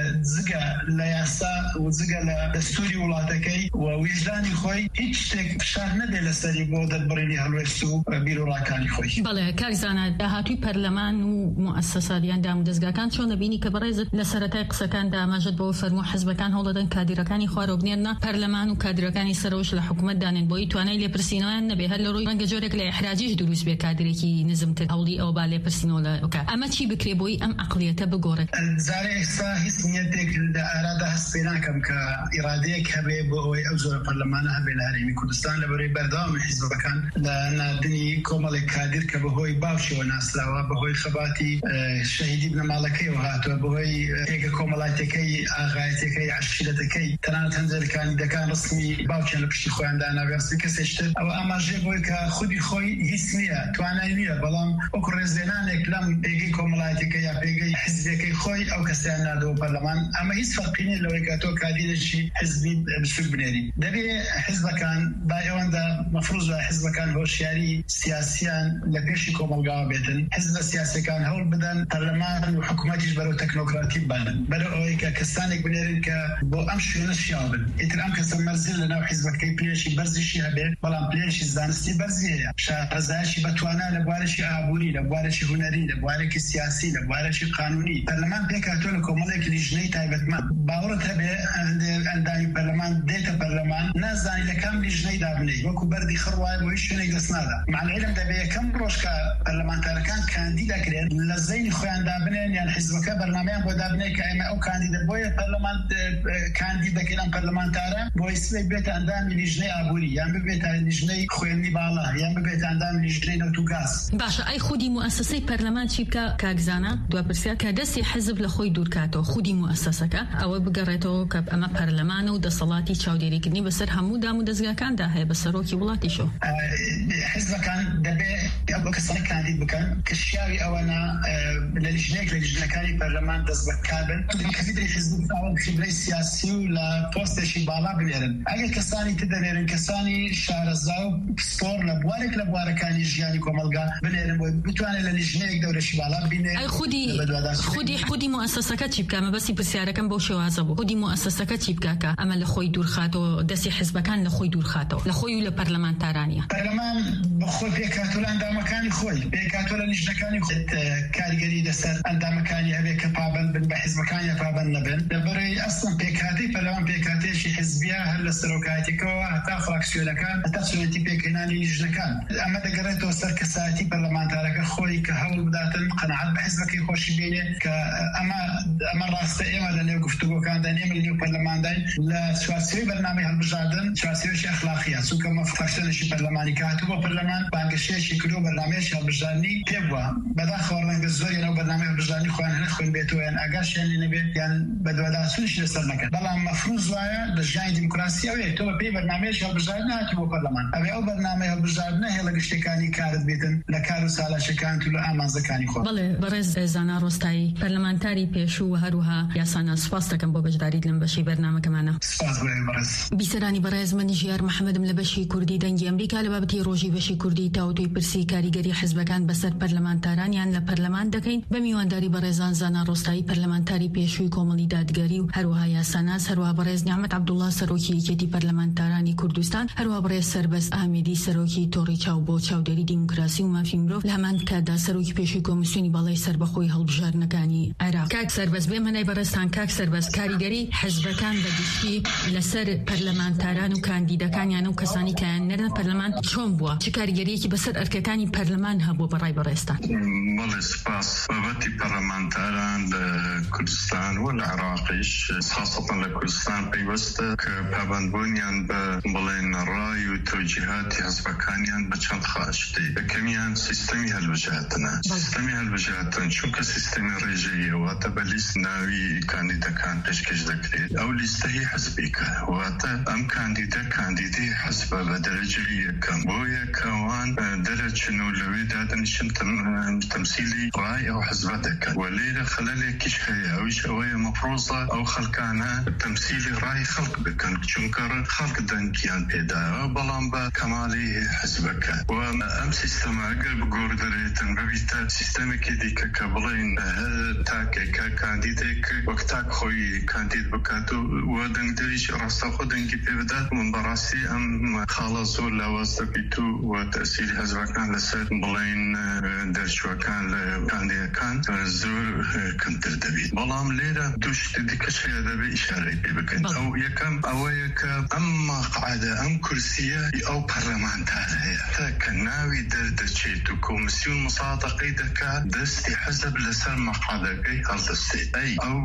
جگە لە یاسا و جگە لە دەستوری وڵاتەکەی و ویژدانی خۆی هیچ شتێک فشار نەدێ لەسەری بۆ دەربڕینی هەڵوێست و بیرۆڕاکانی خۆی. بەڵێ کاکزانە داهاتووی پەرلەمان و موسساتیان دام و دەستگاکان چۆن دەبینی کە بەڕێزت لە سەرەتای قسەکاندا ئاماژەت بۆ فەرموو حیزبەکان هەوڵدەدەن کادیرەکانی خوارەوە بنێرنە پەرلەمان و کادیرەکانی سەرۆش لە حکوومەت دانێن بۆی توانای لێپرسینەوەیان نەبێ هەر لە ڕووی ڕەنگە جۆرێک لە ئیحراجیش دروست بێ کادرێکی نزمتر هەوڵی ئەو با لێپرسینەوە لە ئەوکە ئەمە چی بکرێ بۆی ئەم عەقڵیەتە بگۆڕێت؟ زارێ ئێستا هیچ نیەتێک لە ئارادا هەست پێ ناکەم کە ئیرادەیەک هەبێ بۆ ئەوەی ئەو زۆرە پەرلەمانە هەبێ لە هەرێمی کوردستان لەبەرەوەی بەردەوامی حیزبەکان لە ناردنی کۆمەڵێک کادر کە بەهۆی باوشەوە ناسراوە بەهۆی خەباتی شەهیدی بنەماڵەکەیەوە هاتووە بەهۆی ئێگە کۆمەڵایەتەکەی ئاغایەتەکەی عەشیرەتەکەی تەنانەت هەندێکانی دەکان ڕسمی باوچیان لە پشتی خۆیاندا ناوێڕستی کەسێشتر ئەوە ئاماژەیە بۆی کە خودی خۆی هیچ نییە توانای نییە بەڵام وەکو ڕێزێنانێک لەم پێگەی کۆمەڵایەتەکەی یا پێگەی حیزبەکەی خۆی خۆی ئەو کەسیان نادەوە پەرلەمان ئەمە هیچ فەرقینی لەوەی کە تۆ کاندیدێکی حزبی بچووک بنێری دەبێ حزبەکان با ئەوەندە مەفروض بە حزبەکان هۆشیاری سیاسیان لە پێشی کۆمەلگاوە بێتن حزب سیاسەکان هەوڵ بدەن پەرلەمان و حکوومەتیش بەرەو تەکنۆکراتی ببانن بەرەو ئەوەی کە کەسانێک بنێرن کە بۆ ئەم شوێنە شیاو بن ئیتر ئەم کەسە مەرزی لەناو حزبەکەی پلێشی بەرزیشی هەبێت بەڵام پلێشی زانستی بەرزی هەیە شارەزایشی بەتوانە لە بوارێکی ئابووری لە بوارێکی هونەری لە بوارێکی سیاسی لە بوارێکی قانونی پەرلەمان پێکهاتووە لە کۆمەڵێکی لیژنەی تایبەتمەند باوەڕت هەبێ ئەندامی پەرلەمان دێتە پەرلەمان نازانی لە کام لیژنەی دابنێ وەکو بەردی خڕوایە بۆ هیچ شوێنێک دەست نادا مع العلم دەبێ یەکەم ڕۆژکە پەرلەمانتارەکان کاندید دەکرێن لە زەینی خۆیان دابنێن یان حیزبەکە بەرنامەیان بۆ دابنێ کە ئێمە ئەو کاندیدە بۆیە پەرلەمان کاندید دەکرێن پەرلەمانتارە بۆ ئیسبێک بێتە ئەندامی لیژنەی ئابووری یان ببێتە لیژنەی خوێندنی باڵا یان ببێتە ئەندامی لیژنەی نەوت و گاز باشە ئەی خودی مؤسسەی پەرلەمان چی بکە کاگزانە دوا پرسیار کە دەستی حزب لە خۆی دوورکاتەوە خودی مؤسسەکە ئەوە بگەڕێتەوە کە ئەمە پەرلەمانە و دەسەڵاتی چاودێریکردنی بەسەر هەموو دام و دەستگاکاندا هەیە بە سەرۆکی وڵاتیشەوە حزبەکان دەبێ ئەو کەسانی کاندید بکەن کە شیاوی ئەوەنە لە لیژنەیەک لە لیژنەکانی پەرلەمان دەست بەکاربن کەسیدری حزب خبرەی سیاسی و لە پۆستێکی باڵا بنێرن ئەگەر کەسانی تر دەنێرن کەسانی شارەزا و پسپۆر لە بوارێک لە بوارەکانی ژیانی کۆمەلگا بنێرن بۆ بتوانێت لە لیژنەیەک دەورەشی باڵا بینێ خودی خودی خودی مؤسسەکە چی بکە مەبەستی پرسیارەکەم بەو شێوازە بوو خودی مؤسسەکە چی بکاکە ئەمە لە خۆی دوورخاتەوە دەستی حزبەکان لە خۆی دوورخاتەوە لە خۆی و لە پەرلەمانتارانیە پەرلەمان بەخۆی پێکهاتوو لە ئەندامەکانی خۆی پێکهاتوو لە لیژنەکانی خۆی کاریگەری لەسەر ئەندامەکانی هەبێ کە پابەند بن بە حزبەکانی پابەند نەبن لەبەرەوەی ئەسڵن پێکهاتی پەرلەمان پێکهاتێکی حزبیە هەر لە سەرۆکایەتیەکەوە هەتا فراکسیۆنەکان هەتا سوێنەتی پێکهێنانی لیژنەکان ئەمە دەگەڕێتەوە سەر کەسایەتی پەرلەمانتارەکە خۆی کە هەوڵ بداتن قەنەعەت بە حزبەکەی خۆشی بێنێ کە ئەمە ئەمە ڕاستە ئێمە لە نێو گفتوگۆکاندا نێمە لە نێو پەرلەمانداین لە چوارچێوەی بەرنامەی هەڵبژاردن چوارچێوەی ئەخلاقیە چونکە مەفقەشتنشی پەرلەمانی کاتوو بۆ پەرلەمان بانگەشەیەکی کردو بەرنامەیەکی هەڵبژاردنی پێ بووە بەداخەوە ڕەنگە زۆری لەو بەرنامەی هەڵبژاردنی خۆیان هەنە خوێن بێتەوە یان ئاگاشیان لێ نەبێت یان بە دوواداچوونیشی لەسەر نەکرد بەڵام مەفروض وایە لە ژیانی دیموکراسیەوەیە تۆ بە پێی بەرنامەیەکی هەڵبژاردن هاتی بۆ پەرلەمان ئەبێ ئەو بەرنامەی هەڵبژاردنە هێڵە گشتەکانی کارت بێتن لە کار و سالاشەکان و لە ئامانزەکانی خۆ بەڵێ بەڕێز زانا ڕۆستایی پەرلەمانتاری پێشوو و هەروها یاسانا سوپاس دەکەم بۆ بەشداریت لەم بەشی بەرنامەکەمانە سپاس بەڕێز بیسەرانی بەڕێز من ژیار محەممەدم لە بەشی کوردی دەنگی ئەمریکا لە بابەتی ڕۆژی بەشی کوردی تاوتوی پرسی کاریگەری حزبەکان بەسەر پەرلەمانتارانیان لە پەرلەمان دەکەین بە میوانداری بەڕێزان زانا ڕۆستایی پەرلەمانتاری پێشووی کۆمەڵی دادگەری و هەروها یاساناس هەروها بەڕێز نیعمەت عەبدوڵڵا سەرۆکی یەکێتی پەرلەمانتارانی کوردستان هەروها بەڕێز سەربەز ئامیدی سەرۆکی تۆڕی چاو بۆ چاودێری دیموکراسی و مافی مرۆڤ لە هەمان کاتدا سەرۆکی پێشووی کۆمیسیۆنی باڵای سەربەخۆی هەڵبژاردنەکانی عێراق کاک سەربەز بێ منای بەڕێستان کاک سەربەز کاریگەری حزبەکان بەگشتی لەسەر پەرلەمانتاران و کاندیدەکانیان و کەسانی کەیان نەرنە پەرلەمان چۆن بووە چ کاریگەریەکی بەسەر ئەرکەکانی پەرلەمان هەبوو بەڕای بەڕێستان بەڵێ سپاس بابەتی پەرلەمانتاران لە کوردستان و لە عێراقیش خاصەتاً لە کوردستان پەیوەستە کە پابەندبوونیان بە بڵێن ڕای و تۆجیهاتی حزبەکانیان بە چەند خاشتی یەکەمیان سیستەمی هەڵبژاردنە سیستەمی هەڵبژاردن چونکە سیستەمی ڕێژەیە واتە بە لیست ناوی کاندیدەکان پێشکەش دەکرێت ئەو لیستە هی حزبیکە واتە ئەم کاندیدە کاندیدی حزبە بە دەرەجەی یەکەم بۆیە کەوان دەرەچن و لەوێ دادەنیشن تەمسیلی ڕای ئەو حزبە دەکەن و لێرە خەلەلێکیش هەیە ئەویش ئەوەیە مەفرۆزە ئەو خەڵکانە تەمسیلی ڕای خەڵک بکەن چونکە خەڵک دەنگیان پێداوە بەڵام بە کەمالی حزبەکە و ئەم سیستەمە ئەگەر بگۆڕدرێتن ببیتە سیستەمێکی دیکە کە بڵێن هەر تاکێکە کاندیدێک وەک تاک خۆی کاندید بکات و دەنگدەریش ڕاستەخۆ دەنگی پێ بدات من بەڕاستی ئەم خاڵە زۆر لاواز دەبیت و تەسیری حزبەکان لەسەر بڵێن دەرچووەکان لە کاندیدەکان زۆر کەمتر دەبیت بەڵام لێرە دوو شتی دیکەش هەیە دەبێت ئیشارەی پێ بکەن ئەو یەکەم ئەوەیە کە ئەم مەقعدە ئەم کورسیە ئەو پەرلەمانتار هەیە تا کە ناوی دەردەچێت و کۆمیسیۆن مساعدەقەی دەکات دەستی حزب لەسەر مەقعدەکەی هەڵدەستێت ئەی ئەو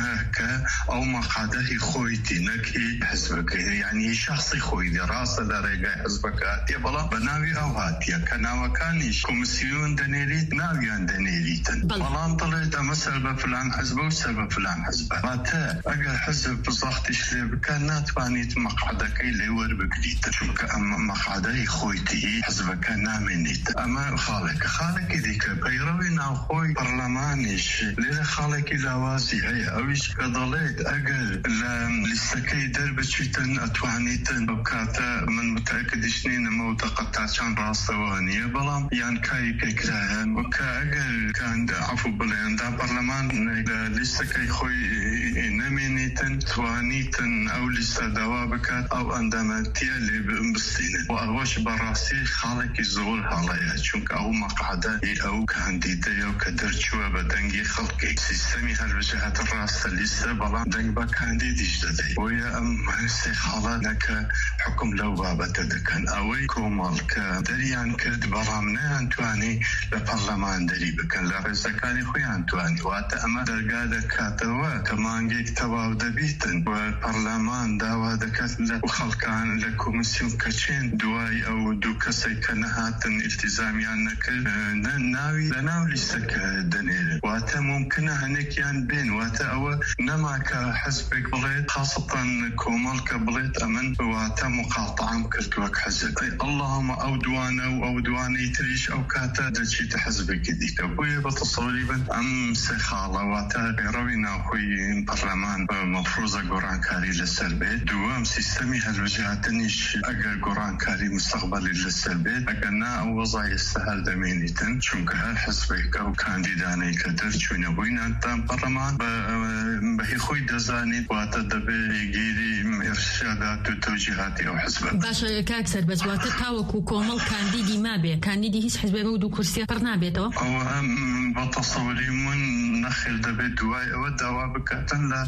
کە ئەو مەقعدەی خۆیتی نەکی حزبەکەی یعنی شخصی خۆی دی ڕاستە لە ڕێگای حزبەکە هاتیە بەڵام بە ناوی ئەو هاتیە کە ناوەکانیش کۆمیسیۆن دەنێریت ناویان دەنێریتن بەڵام دەڵێت ئەمە سەر بە فلان حزبە و سەر بە فلان حزبە واتە ئەگەر حزب بزەختیش لێ بکە ناتوانیت مەقعدەکەی لێ وەربگریتە چونکە ئەمە مەقعدەی خۆیتی حزبەکە نامێنیت ئەمە خاڵێکە خاڵێکی دیکە پەیڕەوی ناوخۆی پەرلەمانیش لێرە ئەگەر خاڵێکی لاوازی هەیە ئەویش کە دەڵێت ئەگەر لە لیستەکەی دەربچیتن ئەتوانیتن بەو کاتە من متأکدیش نینم و دەقەت تا چەند ڕاستەوە نییە بەڵام یان کاری پێکرایە وکە ئەگەر عفو بڵێ ئەندا پەرلەمان لە لیستەکەی خۆی نەمێنێتن توانیتن ئەو لیستە داوا بکات ئەو ئەندامەتیە لێ بستینن و ئەوەش بەڕاستی خاڵێکی زۆر هەڵەیە چونکە ئەو مەقعدە ئەو کاندیدەیە و کە دەرچووە بە دەنگی خەڵکی سیستەمی هەلبژێهاتە ڕاستە لیستە بەڵام دەنگ بە کاندیدیش دەدەی بۆیە ئەم سێ خاڵانەکە حکم لەو بابەتە دەکەن ئەوەی کۆمەڵ کە دەریان کرد بەڵام نەیانتوانی لە پەرلەمان دەری بکەن لە ڕێزەکانی خۆیان توانی واتە ئەمە دەرگا دەکاتەوە کە مانگێک تەواو دەبیتن و پەرلەمان داوا دەکات لە خەڵکان لە کۆمیسیۆن کەچێن دوای ئەو دوو کەسێک کە نەهاتن ئیلتیزامیان نەکرد ناوی لە ناو لیستەکە دەنێرن واتە ممکنە هەنێکیان بێن واتە ئەوە نەما کە حزبێک بڵێت خاصەتەن کۆمەڵ کە بڵێت ئەمن واتە مقاطعام کرد وەک حزب اللهم ئەو دوانە و ئەو دوانەی تریش ئەو کاتە دەچیتە حزبێکی دیکە بۆیە بە تەسەووری بن ئەم سێ خاڵە واتە ڕەوی ناوخۆی پەرلەمان بە مەفروزە گۆڕانکاری لەسەر بێت دووەم سیستەمی هەلبژێهاتنیش ئەگەر گۆڕانکاری مستەقبەلی لەسەر بێت ئەگەر نا ئەو وەزای ئێستا هەر دەمێنیتن چونکە هەر حزبێک ئەو کاندیدانەی کە دەرچوونە بووینەتان پەرلەمان بەهی خۆی دەزانیت واتە دەبێ گیری ئێرشادات و تەوجیهاتی ئەو حزبە باشە کاک سەربەز واتە تاوەکو کۆمەڵ کاندیدی مابێ کاندیدی هیچ حزبێ بە و دوو کورسیە پڕ نابێتەوە ئەوە بە تەسەووری من نەخێر دەبێت دوای ئەوە داوا بکاتن لە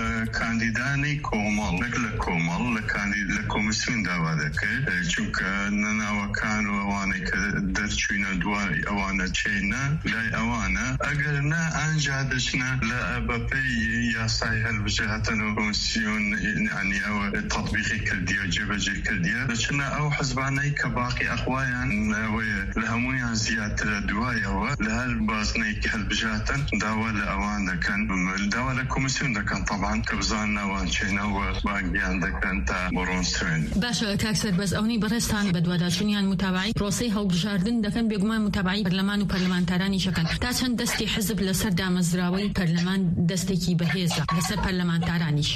کاندیدانی کۆمەڵ نەک لە کۆمەڵ لە کاندید لە کۆمیسیۆن داوا دەکرد چونکە نەناوەکان و ئەوانەی کە دەرچوینە دوای ئەوانە چێنە لای ئەوانە ئەگەر نا ئەنجا دەچنە لە بەپەی یاسای هەلبژێهاتن و کۆمیسیۆن ینی ئەوە تەطبیقی کردیە جێبەجێ کردیە دەچنە ئەو حزبانەی کە باقی ئەخوایان ئەوەیە لە هەمویان زیاترە دوایەوە لە هەر بازنەیەکی هەلبژێهاتن داوا لە ئەوان دەکەن داوا لە کۆمیسیۆن دەکەن طبعاً کە بزان ئەوان چێنەوە باگیان دەکەن تا بڕۆن سوێن باشە کاک سەربەز ئەوەی بەڕێستان بە دوواداچوونیان متابعی پرۆسەی هەڵبژاردن دەکەن بێگومان متابعی پەرلەمان و پەرلەمانتارانی شەکەن تا چەند دەستی حزب لەسەر دامەزراوەی پەرلەمان دەستێکی بەهێزە لەسەر پەرلەمانتارانیش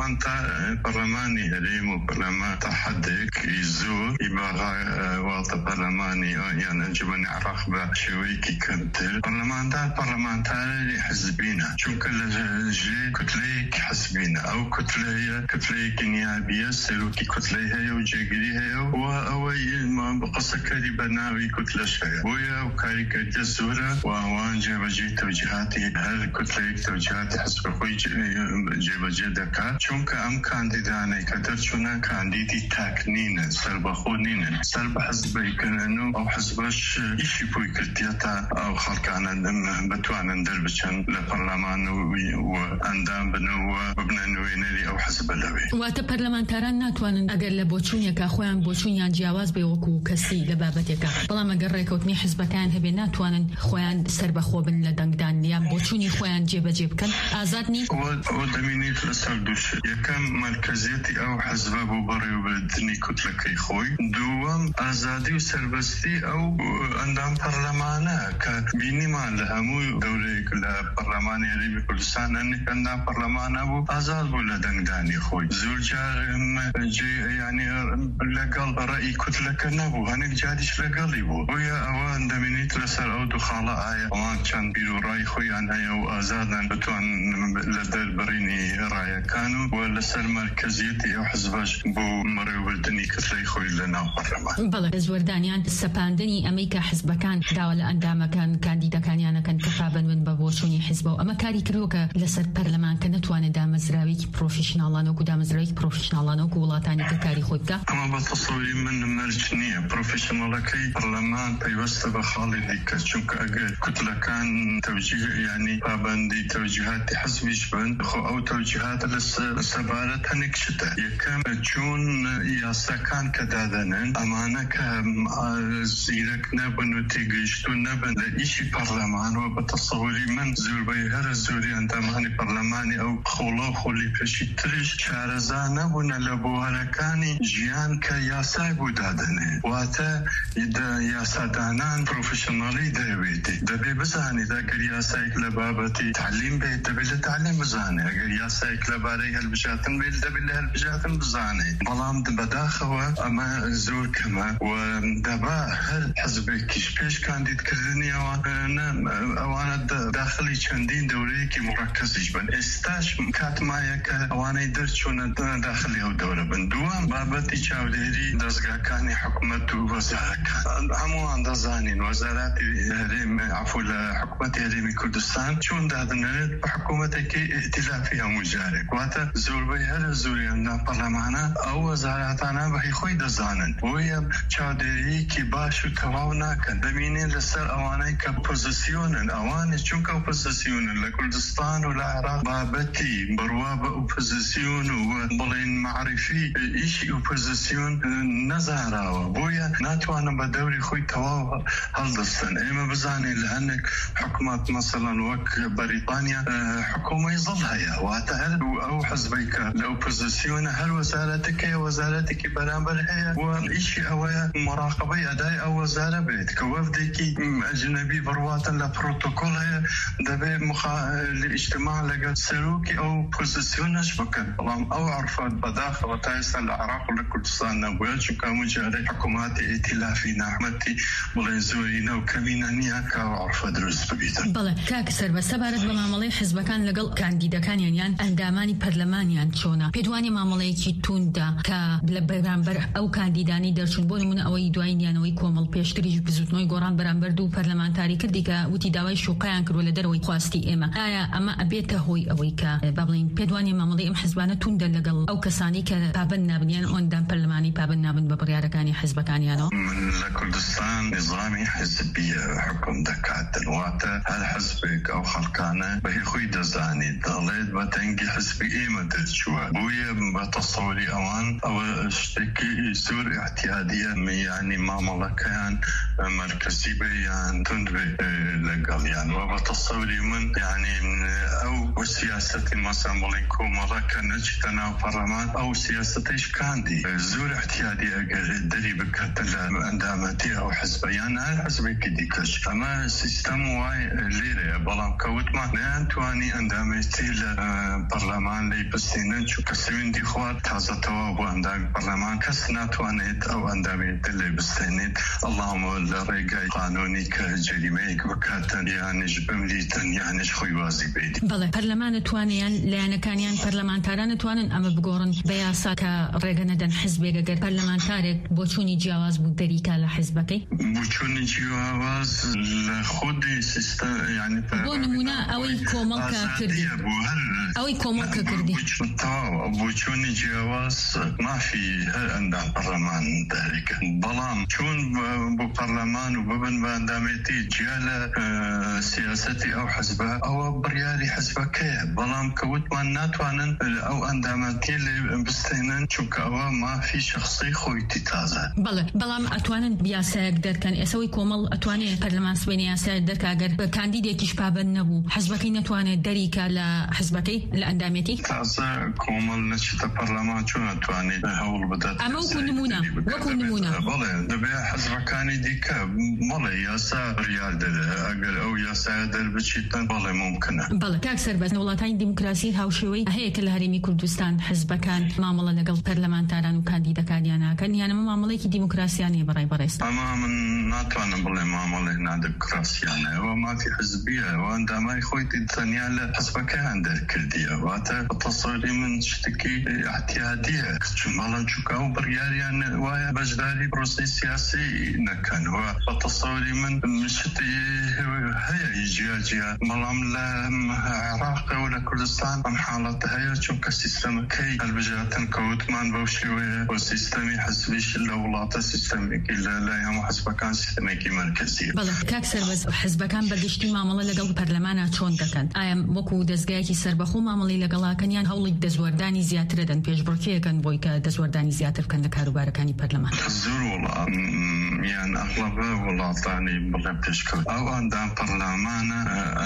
پەرلەمانی هەرێم و پەرلەمان تا حەدێکی زۆر ئیباغا واتە پەرلەمانی یان ئەنجومەنی عێراق بە شێوەیەکی کەمتر پەرلەماندار پەرلەمانتاری حزبینە چونکە لە ژێ کتلەیەکی حزبینە ئەو کتلەیە کتلەیەکی نیابیە سەرۆکی کتلەی هەیە و جێگیری هەیە و ئەوەی قسەکەری بە ناوی کتلەش هەیە بۆیە ئەو کاریکەریە زۆرە و ئەوان جێبەجێ تەوجیهاتی هەر کتلەیەک تەوجیهاتی حزب خۆی جێبەجێ دەکات چونکە ئەم کاندیدانەی کە دەرچوونە کاندیدی تاکنینە سەربەخۆ نینن سەر بە حزبەکەن و ئەو حزبەش ئیشی بووی کردیە تا ئەو خەڵکانە بتوانن دەربچن لە پەرلەمان و ئەندام بنەوە ببنە نوێنەری ئەو حزبە لەوێ واتە پەرلەمانتاران ناتوانن ئەگەر لە بۆچوونێکە خۆیان بۆچوونیان جیاواز بێ وەکو کەسی لە بابەتێکە بەڵام ئەگەر ڕێکەوتنی حزبەکان هەبێ ناتوانن خۆیان سەربەخۆ بن لە دەنگدان یان بۆچوونی خۆیان جێبەجێ بکەن ئازاد نین ئەوە دەمێنێت لەسەر دووش یەکەم مرکزیەتی ئەو حزبە بۆ بەڕێوەبردننی کوتلەکەی خۆی دووەم ئازادی و سەربەستی ئەو ئەندام پەرلەمانە کە بینیمان لە هەموو دەورەیەک لە پەرلەمانی هەرێمی کوردستان ئەندام پەرلەمانە بوو ئازاد بوو لە دەنگدانی خۆی زۆر جار ینی لەگەڵ ڕێی کوتلەکە نەبوو هەنێک جاریش لەگەڵی بوو بۆیە ئەوە دەمێنێت لەسەر ئەو دوو خاڵە ئایا ئەوان چەند بیر و ڕای خۆیان هەیە و ئازادان بتوان لە دەربڕینی ڕایەکان و لەسەر مرکزیەتی ئەو حزبەش بۆ بەڕێوەبردننی کتلەی خۆی لە ناو پەرلەمان بەڵێ زۆردانیان سەپاندنی ئەمەی کە حزبەکان داوا لە ئەندامەکان کاندیدەکانیانەکەن کە پابەن بە بۆچوونی حزبە و ئەمە کاری کردوکە لەسەر پەرلەمان کە نەتوانێت دامەزراوێکی پرۆفیشناڵانەوە و دامەزراوێکی پرۆفیشناڵانەوە و وڵاتانی کە کاری خۆی بکە ئەمە بە تەسەووری من مەرج نییە پرۆفیشناڵەکەی پەرلەمان پەیوەستە بە خاڵی دیکە چونکە ئەگەر کوتلەکان تەوجیه ینی پابەندی تەوجیهاتی حزب حزبيش بن خو أو توجيهات السبارة هنكشته يكم جون ياسكان كدادنن أمانك زيرك نبن وتيجيشتو نبن لإشي برلمان وبتصوري من زور بيهر زوري عند ماني برلماني أو خلا خلي بشي تريش شارزان نبن لبوهركاني جيان كياساي بودادنه واتا إذا ياسادانان بروفيشنالي داويتي دبي بزاني دا قرياسايك لبابتي تعليم بيت دبي لتعليم بزاني قرياسايك لباري هالبجاتن بيل دبي لهالبجاتن بزاني بلام بداخوا أما زور كما ودبا هل حزبك كيش بيش كان ديت كردني أوانا أوانا داخلي چندين دوريكي مركزش بن استاش كاتمايك أوانا يدرشون داخلي هو دورة بن دوام بابتي چاوديري دزگاه كاني حكومة وزارة همو عند زانين وزارات هرم عفوا لحكومة هرم كردستان شون دادن بحكومتك ائتلافية مجارك واتا زور بيهر زوري عندنا برلمانا أو وزاراتنا بحي خوي دزانن ويا چاوديري كي باشو تواونا كدمينين لسر أواني كأوبوزيسيون أواني چون كأوبوزيسيون لكردستان والعراق بابتي برواب أوبوزيسيون وبلين معرفي إيشي أوبوزيسيون نزاراوا بويا ناتوانا بدوري خوي تواو هالدستن إما بزاني لأنك حكومات مثلا وك بريطانيا حكومة يظلها يا واتهل أو حزبيك الأوبوزيسيون هل وزارتك يا وزارتك برامبر هي وإيشي أو مراقبة أداء أو وزارة بيت كوفديكي أجنبي برواتا لبروتوكول هي دبي مخا الاجتماع لقد سلوكي أو بوزيسيونش بكن أو عرفات بداخل وتايسا العراق لكردستان نبويا شو كانوا جاري حكومات ائتلافي نعمتي بلنزورينا وكمينا نياكا وعرفة دروس ببيتا بله كاكسر بس سبارت بمعاملة حزب كان لقل كانديدا كان يعني انداماني برلمانيان شونا بيدواني معاملة كي توندا كبلبرامبر أو كانديداني درشون بونمون أو يدوين يعني ويكومل بيشتري بزوتنوي قران برامبر دو برلمانتاري كرديكا وتي داوي شوقيان كرو لدروي خواستي إما آيا أما أبيته هوي أويكا بابلين بيدواني معاملة إم حزبانة توندا لقل أو كساني كبابنا بنيان أندام برلماني بابنا بن ببرياركاني حزب كان يعني من لكردستان نظامي حزبي حكم دكات الواتا هل حزبك أو خلقانة بهي خوي دزاني ضليت بتنجي حزبي إيه مدد شوى بويا بتصوري أوان أو اشتكي سور اعتيادية يعني معاملة كان مركزي بيان تندبي لقل يعني وبتصوري من يعني أو سياسة مثلا مليكو مرة كانت تناو برلمان أو سياسة إيش كان دي زور اعتيادية أجر دري بكتلا أندامتي أو حزبيان هل حزبي كديكش أما سيستم واي ليرة بلام كوت ما نانتواني أندامتي لبرلمان لي بسينن شو كسوين دي خوار تازة تواب أندام برلمان كس ناتوانيت أو أندامتي اللي بسينت اللهم لرقاي قانوني كجريمة بكاتن يعني جبمليتن يعني خوي وازي بيدي بله برلمان توانيان لأن كانيان برلمان تاران توانن أما بقورن بياسا كرقنا دن حزبي أجر برلمان تارك بوشوني جواز بودريكا لحزبك بوشوني جواز لخودي سيستم يعني بونمونا أوي كومالكا كردي أوي كومالكا كردي بوشوني جواز ما في عندنا برلمان ذلك بلام شون ببرلمان وببن بانداميتي جيالة سياستي أو حزبها أو بريالي حزبك بلام كوت ما ناتوانن أو أندامتي اللي بستينن شوك أو ما في شخصي خويتي تازة بله بلام أتوانن بياسا يقدر كان يسوي كومل أتواني برلمان سبيني ياسا يقدر كأجر كانديدي كشباب النبو حزبكي نتواني دريكا لحزبكي لأندامتي تازة كومل نشيط برلمان شو نتواني هول بدأت أما وكو نمونا وكو نمونا بله دبي حزبكاني ديكا بله ياسا ريال ده أجر أو ياسا در بتشيطن بله ممكنه بله كأكثر بس نولاتين ديمقراطية هاوشوي هيك الهرمي كردستان حزبكان معاملة لقل برلمان تاران وكانديدا كاديانا كان يعني معاملة كي ديمقراطيانية براي برايس أما من ناتوانا بله معاملة هنا ديمقراطيانية وما في حزبية وعندما يخويت الثانية لحزبكان در كردية واتا تصوري من شتكي اعتيادية كتشمالا شكاو برياريان وايا بجداري بروسي سياسي نكن وتصوري من مشتي هيا إجياجيا ملام لعراق ولا كردستان عن حالة هيا شوك السيستم كي البجاتن كوتمان بوشيوه وسيستمي حسبيش الأولاد سيستمي كي لا لا يهم حسبكان سیستمێکی مرکزی. بەڵێ کاک سەربەز حزبەکان بەگشتی مامەڵە لەگەڵ پەرلەمانە چۆن دەکەن؟ ئایا وەکو دەستگایەکی سەربەخۆ مامەڵی لەگەڵاکەنیان هەوڵی دەزوەردانی زیاتر دەن پێشبڕکێیەکەن بۆی کە دەزوەردانی زیاتر بکەن لە کاروبارەکانی پەرلەمان؟ زۆر وڵات یان ئەغڵبە وڵاتانی بڵێ پێشکەوت ئەو ئەندام پەرلەمانە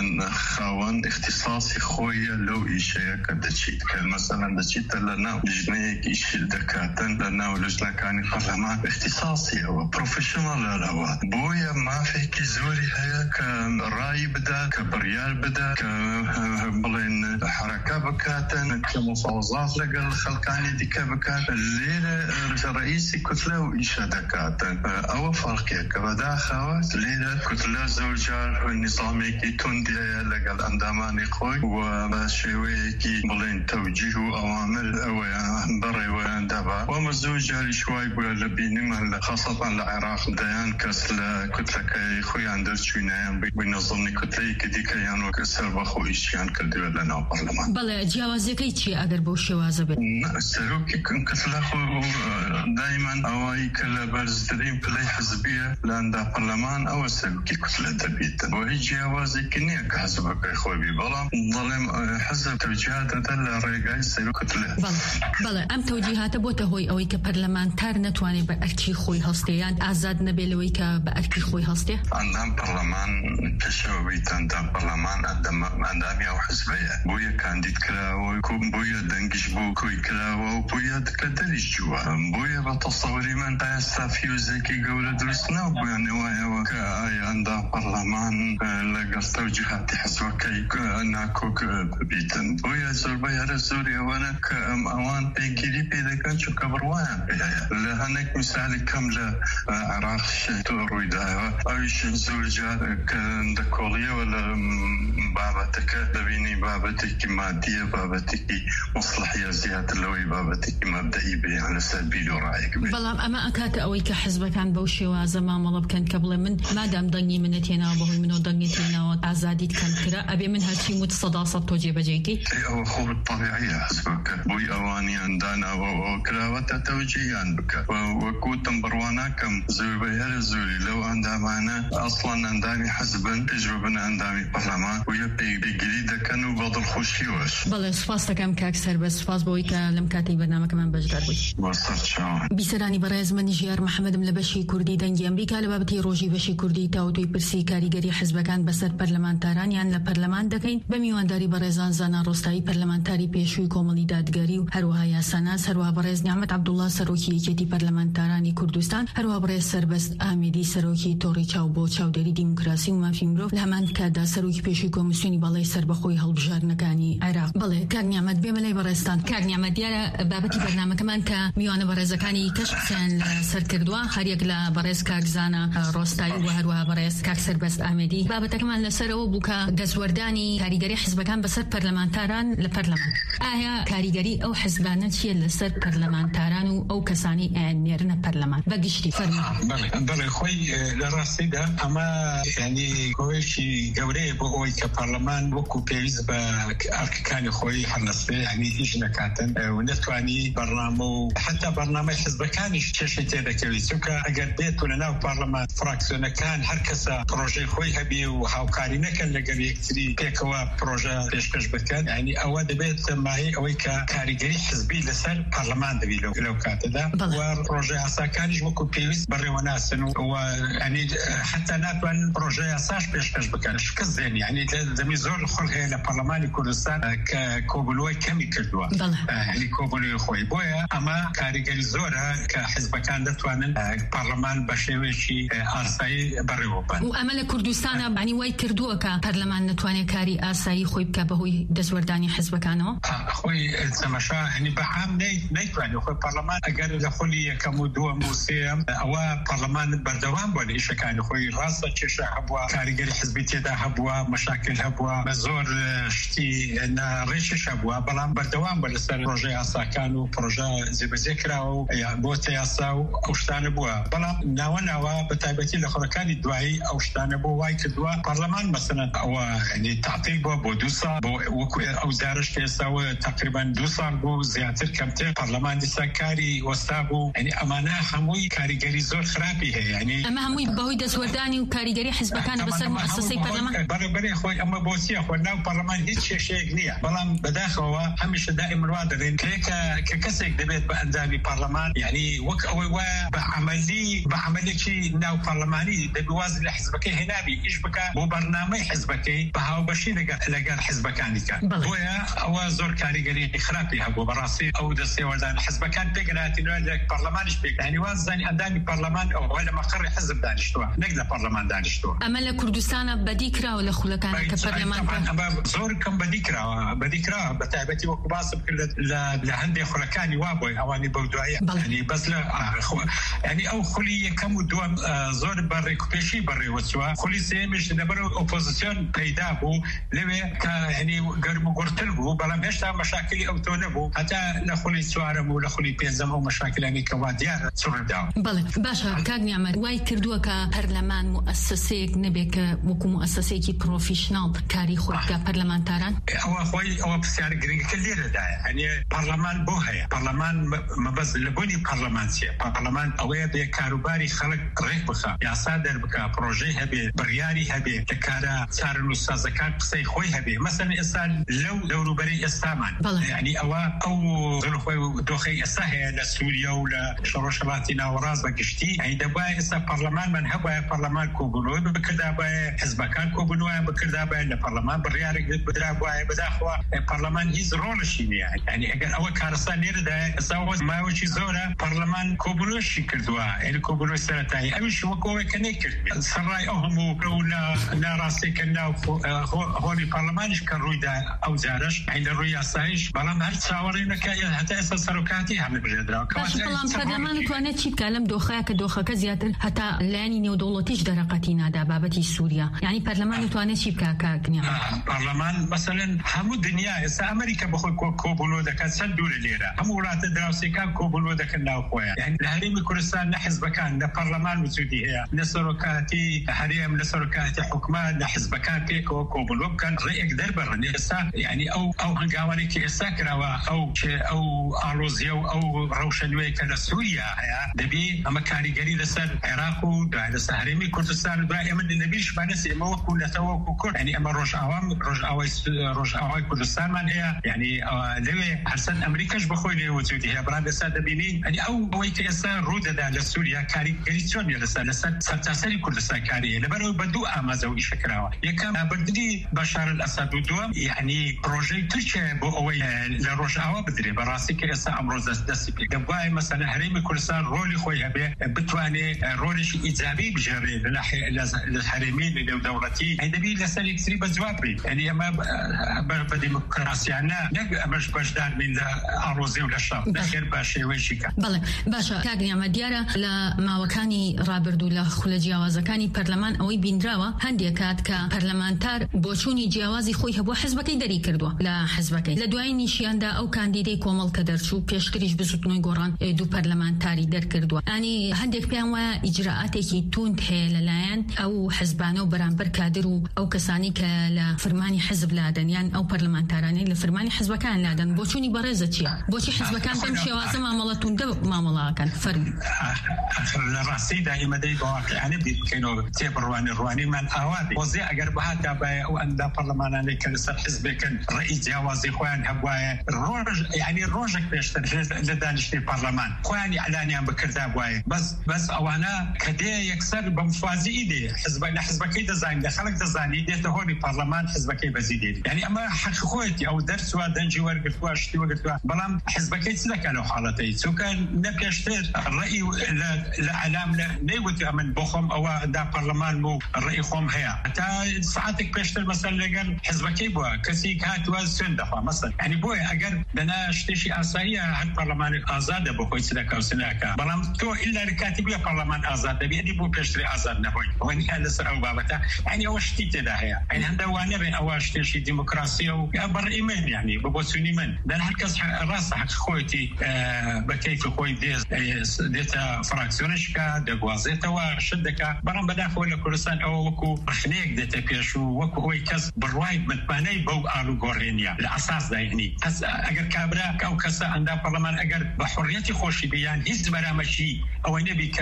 خاوەن اختصاصی خۆیە لەو ئیشەیە کە دەچیت کە مەسەڵەن دەچیتە لە ناو لژنەیەکی شیر دەکاتن لە ناو لژنەکانی پەرلەمان اختصاصیەوە پرۆفشناڵەوە بۆیە مافێکی زۆری هەیە کە ڕای بدات کە بڕیار بدات کە بڵێن حرەکە بکاتن کە مفاوضات لەگەڵ خەڵکانی دیکە بکات لێرە ڕئیسی کوتلە و ئیشە دەکاتن ئەوە فەرقێک کە بەداخەوە لێرە کوتلە زۆر جار نیزامێکی توندی هەیە لەگەڵ ئەندامانی خۆی و بە شێوەیەکی بڵێن تەوجیه و ئەوامر ئەوەیان بەڕێوەیان دەبا وەمە زۆر جاری شوای بووە لە بینیمە لە خاصەتان لە عێراق دەیان کەس لە کوتلەکەی خۆیان دەرچوونیان بووی نەزڵنی کوتلەیەکی دیکەیان وەکە سەربەخۆ ئیشیان کردووە لە ناو پەرلەمان. بەڵێ جیاوازیەکەی چیە ئەگەر بەو شێوازە بێت؟ سەرۆکی کوتلە خۆ دایما ئەوەی کە لە بەرزترین پلەی حزبیە لە ئەندا پەرلەمان ئەوە سەرۆکی کوتلە دەبێتن بۆ هیچ جیاوازێکی نییە کە حزبەکەی خۆی بی بەڵام دەڵێم حزب تەوجیهات دەدەن لە ڕێگای سەرۆک کوتلە. بەڵێ ئەم تەوجیهاتە بۆتە هۆی ئەوەی کە پەرلەمانتار نەتوانێت بە ئەرکی خۆی هەڵستێ یان ئازاد نەبێت لەوەی کە بە ئەرکی خۆی هەڵستێ؟ ئەندام پەرلەمان پێشەوە بیت ئەندام پەرلەمان ئەندامی ئەو حزبەیە بۆیە کاندید کراوە بۆیە دەنگیش بۆ کۆی کراوە و بۆیە کە دەریش جووە بۆیە بە تەسەووری من ئێستا فیوزێکی گەورە دروست نابوویان وایەوە کە ئایا ئەندام پەرلەمان لەگەڵ تەوجیهاتی حزبەکەی ناکۆک ببیتن بۆیە زۆربەی هەرە زۆری ئەوانە کە ئەم ئەوان پێگیری پێ دەکەن چونکە بڕوایان پێ هەیە لە هەندێک میسالی کەم لە عێراق تۆ ڕوویداوە ئەویش زۆر جار کە دەکۆڵیەوە لە بابەتەکە دەبینی بابەتێکی مادیە بابەتێکی مصلحیە زیاتر لەوەی بابەتێکی مەبدەئی بێیان لەسەر بیر و ڕایەک بێت. بەڵام ئەمە ئەکاتە ئەوەی کە حزبەکان بەو شێوازە مامەڵە بکەن کە بڵێ من مادام دەنگی منە تێناوە بەهۆی منەوە دەنگی تێناوە ئازادیت کەمترە ئەبێ من هەرچی موت سەدا سەد تۆ جێبەجێیکەی ئەوە خۆ تەبیعیە حزبەکە بۆی ئەوانیان داناوە ئەوە کراوەتە تەوجیهیان بکە وەکوتم بڕواناکەم زۆربەی هەرە زۆری لەو ئەندامانە ئەسڵان ئەندامی حزبن پێش ببنە ئەندامی پەرلەمان بۆیە پێگیری دەکەن و بە دڵخۆشیەوەش. بەڵێ سوپاس دەکەم کاک سەربەز سوپاس بۆی کە لەم کاتەی بەرنامەکەمان بەشدار بوویت. بیسەرانی بەڕێز من ژیار محەممەدم لە بەشی کوردی دەنگی ئەمریکا لە بابەتی ڕۆژی بەشی کوردی تاوتوی پرسی کاریگەری حزبەکان بەسەر پەرلەمانتارانیان لە پەرلەمان دەکەین بە میوانداری بەڕێزان زانا ڕۆستایی پەرلەمانتاری پێشووی کۆمەڵی دادگەری و هەروەها یاساناس هەروەها بەڕێز نیعمەت عەبدوڵڵا سەرۆکی یەکێتی پەرلەمانتارانی کوردستان هەروەها بەڕێز سەربەست ئامێدی سەرۆکی تۆڕی چاو بۆ چاودێری دیموکراسی و مافی مرۆڤ لە هەمان کاتدا سەرۆکی پێشووی کۆمیسیۆنی باڵای سەربەخۆی هەڵبژارنەکانی عێراق. بەڵێ کاک نیعمەت بێمە لای بەڕێستان. کاک نیعمەت دیارە بابەتی بەرنامەکەمان کە میوانە بەڕێزەکانی کەشفیان لەسەر کردووە هەریەک لە بەڕێز کاک زانا ڕۆستایی و هەروەها بەڕێز کاک سەربەست ئامێدی بابەتەکەمان لەسەرەوە بوو کە دەستوەردانی کاریگەری حزبەکان بەسەر پەرلەمانتاران لە پەرلەمان. ئایا کاریگەری ئەو حزبانە چیە لەسەر پەرلەمانتاران و ئەو کەسانی ئەنێرنە پەرلەمان بەگشتی فەرمی؟ بەڵێ خۆی لە ڕاستیدا ئەمە ینی کۆشی گەورەیە بۆ ئەوەی کە پەرلەمان وەکو پێویست بە ئەرکەکانی خۆی هەڵەستێ ینی هیچ نەکاتن و نەتوانی بەرنامە و حتا بەرنامەی حزبەکانیش چێشی تێدەکەوێت چونکە ئەگەر بێت و لەناو پارلەمان فراکسیۆنەکان هەر کەسە پرۆژەی خۆی هەبێ و هاوکاری نەکەن لەگەڵ یەکتری پێکەوە پرۆژە پێشکەش بکەن ینی ئەوە دەبێت ماهی ئەوەی کە کاریگەری حزبی لەسەر پەرلەمان دەبێت لەو کاتەدا و پرۆژە یاساکانیش وەکو پێویست بەڕێوەناسن و ینی حتا ناتوانن پرۆژە یاساش پێشکەش بکەن شکست دێن ینی دەمی زۆر خۆڵ هەیە لە پەرلەمانی کوردستان کە کۆبوونەوەی کەمی کردووە ینی کۆبوونەوەی خۆی بۆیە ئەمە کاریگەری زۆرە کە حزبەکان دەتوانن پەرلەمان بە شێوەیەکی ئاسایی بەڕێوە بن و ئەمە لە کوردستانە بانی وای کردووە کە پەرلەمان نەتوانێت کاری ئاسایی خۆی بکە بەهۆی دەستوەردانی حزبەکانەوە خۆی تەماشا هەنی بەعام نەیتوانێت خۆی پەرلەمان ئەگەر لە خۆلی یەکەم و دووەم و سێم ئەوە پەرلەمان بەردەوام بووە لە ئیشەکانی خۆی ڕاستە کێشە هەبووە کاریگەری حزبی تێدا هەبووە مەشاکل هەبووە بە زۆر شتی ڕێشش هەبووە بەڵام بەردەوام بە لەسەر پرۆژەی یاساکان و پرۆژە جێبەجێ کراوە و بۆ یاسا و ئەو شتانە بووە بەڵام ناوە ناوە بە تایبەتی لە خۆڕەکانی دوایی ئەو شتانە بۆ وای کردووە پەرلەمان مەسەلەن ئەوە ینی تعتیل بووە بۆ دوو ساڵ بۆ وەکو ئەو زارش ئێستاوە تقریبا دوو ساڵ بوو زیاتر کەمتر پەرلەمان دیسا کاری وەستا بوو ینی ئەمانە هەمووی کاریگەری زۆر خراپی هەیە يعني اما هم بهوي دسورداني وكاريجري حزب كان بس مؤسسي برلمان بري بري خوي اما بوسي اخو ناو برلمان هيك شيء شيء نية بلام بداخله همش دائما وادرين كيك ككسك دبيت باندامي برلمان يعني وك او بعملي بعملي شيء ناو برلماني بوازن حزبك هنا بي ايش بك مو برنامج حزبك بهاو بشي لقى حزبك كانك بويا او زور كاريجري خرابي هبو براسي او دسي ولا حزب كان بيقرات انه البرلمان ايش بيك يعني وازن اندامي برلمان او ولا مقر حزب دانشتوا نقدر برلمان دانشتوا اما لكردستان بديكرا ولا خلكان كبرلمان طبعا اما زور كم بديكرا بديكرا بتعبتي وكباص بكل لهندي خلكاني وابوي اواني بودوعيه يعني بس لا يعني او خليه كم دوام زور بري كبشي بري وسوا خلي سيمش نبرو اوبوزيشن بيدا بو لوي يعني قرب قرتلبو بلا مشتا مشاكل او تونبو حتى لخلي سوارم ولا خلي بيزم او مشاكل يعني كواديار سرداو بله باشا كاغني عمر واي كردوه كبرلمان مؤسسه نبيك وكو مؤسسه بروفيشنال تاريخ كبرلمانتاران او اخوي او بسيار غريغ كلير دا يعني برلمان بوها برلمان ما بس لبني برلمانسي برلمان او بي كاروباري خلق ريق بخا يا صادر بك بروجي هبي برياري هبي تكارا صار الاستاذ كان قصي خوي هبي مثلا انسان لو لو بري استامان يعني او او ظروف دوخي استاهي لسوريا ولا شروشلاتنا وراز بقشتي يعني دبا اسا برلمان من هبا برلمان كوبنو بكذا با حزب كان كوبنو بكذا با البرلمان برياري بدرا با بداخوا البرلمان هيز رول شيء يعني اگر او كارسان نيردا ساوز ما وشي زورا برلمان كوبنو شكردوا يعني كوبنو سرتاي امش وكو كنيكر سراي اهم ولا لا راسي كنا هو البرلمان كان رويدا او زارش عند الرئاسايش بلام هل تصورين كاي حتى اساس سركاتي هم بجدرا باش بلام برلمان كونه شي كلام دوخه كدوخه كزياده حتى لاني نيو دولتيش درقتينا دا بابتي سوريا يعني برلمان توانه شي كاكا كنيا برلمان مثلا هم الدنيا اس امريكا بخو كوبولو دك سدول ليره هم ولات دراسي كان كوبولو دك ناوخويا يعني الهريم كردستان نحزب كان برلمان وسودي هي نسركاتي حريم نسركاتي حكمان حزب كان كيكو كوبولو كان ريك دربر نسا يعني او او هنغاوني كي ساكراوا او او اروزيو او روشنوي كان سوريا دبي اما كاريغري لسر العراق ودسر هريم كردستان دائما النبيش ما نسي ما وكل توكل كل يعني اما روج عوام روج عوي روج عوي كردستان من هي يعني لوي حسن امريكاش بخوي لي وجودي هي براد ساده بينين يعني او ويك اسا رودا لسوريا كاريغري سوريا لسر لسر سرتاسري كردستان كاري لبرو بدو اما زوي فكراوا يكم بردي بشار الاسد ودوم يعني بروجي تركيا بو اوي لروج عوام بدري براسي كاسا امروز دسي دبي مثلا هريم كردستان رولي خويا به بتواني رولش ايجابي بجري للحرمين لدولتي هذا بي لسال يكسري بزوابري يعني اما بديمقراطيه انا مش بجدار من اروزي ولا شاب خير باشي ويشيكا بله باشا كاغني مدياره لما وكاني رابردو لخل جیاوازەکانی پەرلەمان ئەوەی بینراوە هەندێکات کە پەرلەمانتار بۆچوونی جیاوازی خۆی هەبووە حزبەکەی دەری کردووە لە حزبەکەی لە دوای نیشیاندا ئەو کاندیدەی کۆمەڵ کە دەرچوو پێشتریش بزوتنەوەی گۆڕان دوو پەرلەمانتاری دەرکردووە ئەنی هەندێک پێیان وایە ئیجراعاتێکی توند هەیە لەلایەن ئەو حزبانە و بەرامبەر کادر و ئەو کەسانی کە لە فرمانی حزب لادەن یان ئەو پەرلەمانتارانەی لە فرمانی حزبەکان لادەن بۆچوونی بەڕێزە چییە بۆچی حزبەکان بەم شێوازە مامەڵە توندە مامەڵاکەن فەرمی لە ڕاستی دائما دەی بەواقعانە بکەینەوە تێبڕوانی ڕوانی من ئاوادی وەزێ ئەگەر بەهاتا بایە ئەو ئەندا پەرلەمانانەی کە لەسەر حزبێکن ڕێی جیاوازی خۆیان هەبوایە ڕۆژ یعنی ڕۆژێک پێشتر لە دانیشتنی پەرلەمان خۆیان ئەعلانیان بکردا بوایە بەس بەس ئەوانە کە دێ یەکسەر بەمفوازی ئیدێ حزب لە حزبەکەی دەزانین لە خەڵک دەزانی دێتە هۆی پەرلەمان حزبەکەی بەزی دێت یعنی ئەمە حەق خۆیەتی ئەو دەرسوە دەنجی وەرگرتووە شتی وەرگرتووە بەڵام حزبەکەی چ دەکات لەو حاڵەتەی چونکە نەپێشتر ڕێی لە ئەلام نەیوتی ئەمن بۆ خۆم ئەوە دا پەرلەمان بوو ڕێی خۆم هەیە هەتا سعاتێک پێشتر مەسەل لەگەر حزبەکەی بووە کەسی هاتووە سوێن دەخوا مەسەل یعنی بۆیە ئەگەر دەنا شتێکی ئاساییە هەر پەرلەمانێک ئازادە بۆ خۆی چ دەکا و چ ناکا بەڵام تۆ ئیلا لە کاتی بووە پەرلەمان ئازاد دەبێ ئەدی بۆ پێشتری ئازاد نەبووی ئەوەنیان لەسەر ئەو بابەتە یعنی ئەوە شتی تێدا هەیە یعنی هەندە وا نەبێن ئەوە شتێکی دیموکراسیە و بەڕێی من یعنی بەبۆچوونی من دەن هەر کەس ڕاستە حەق خۆیەتی بە کەیفی خۆی دێتە فراکسیۆنشکە دەگوازێتەوە شت دەکا بەڵام بەداخەوە لە کوردستان ئەوە وەکو ڕخنەیەک دێتە پێش و وەکو ئەوەی کەس بڕوای متمانەی بەو ئاڵوگۆڕێنیە لە ئەساسدا یعنی ئەگەر کابرا ئەو کەسە ئەندا پەرلەمان ئەگەر بە حوڕیەتی خۆشی بیان هیچ بەرامەشی ئەوەی نەبی کە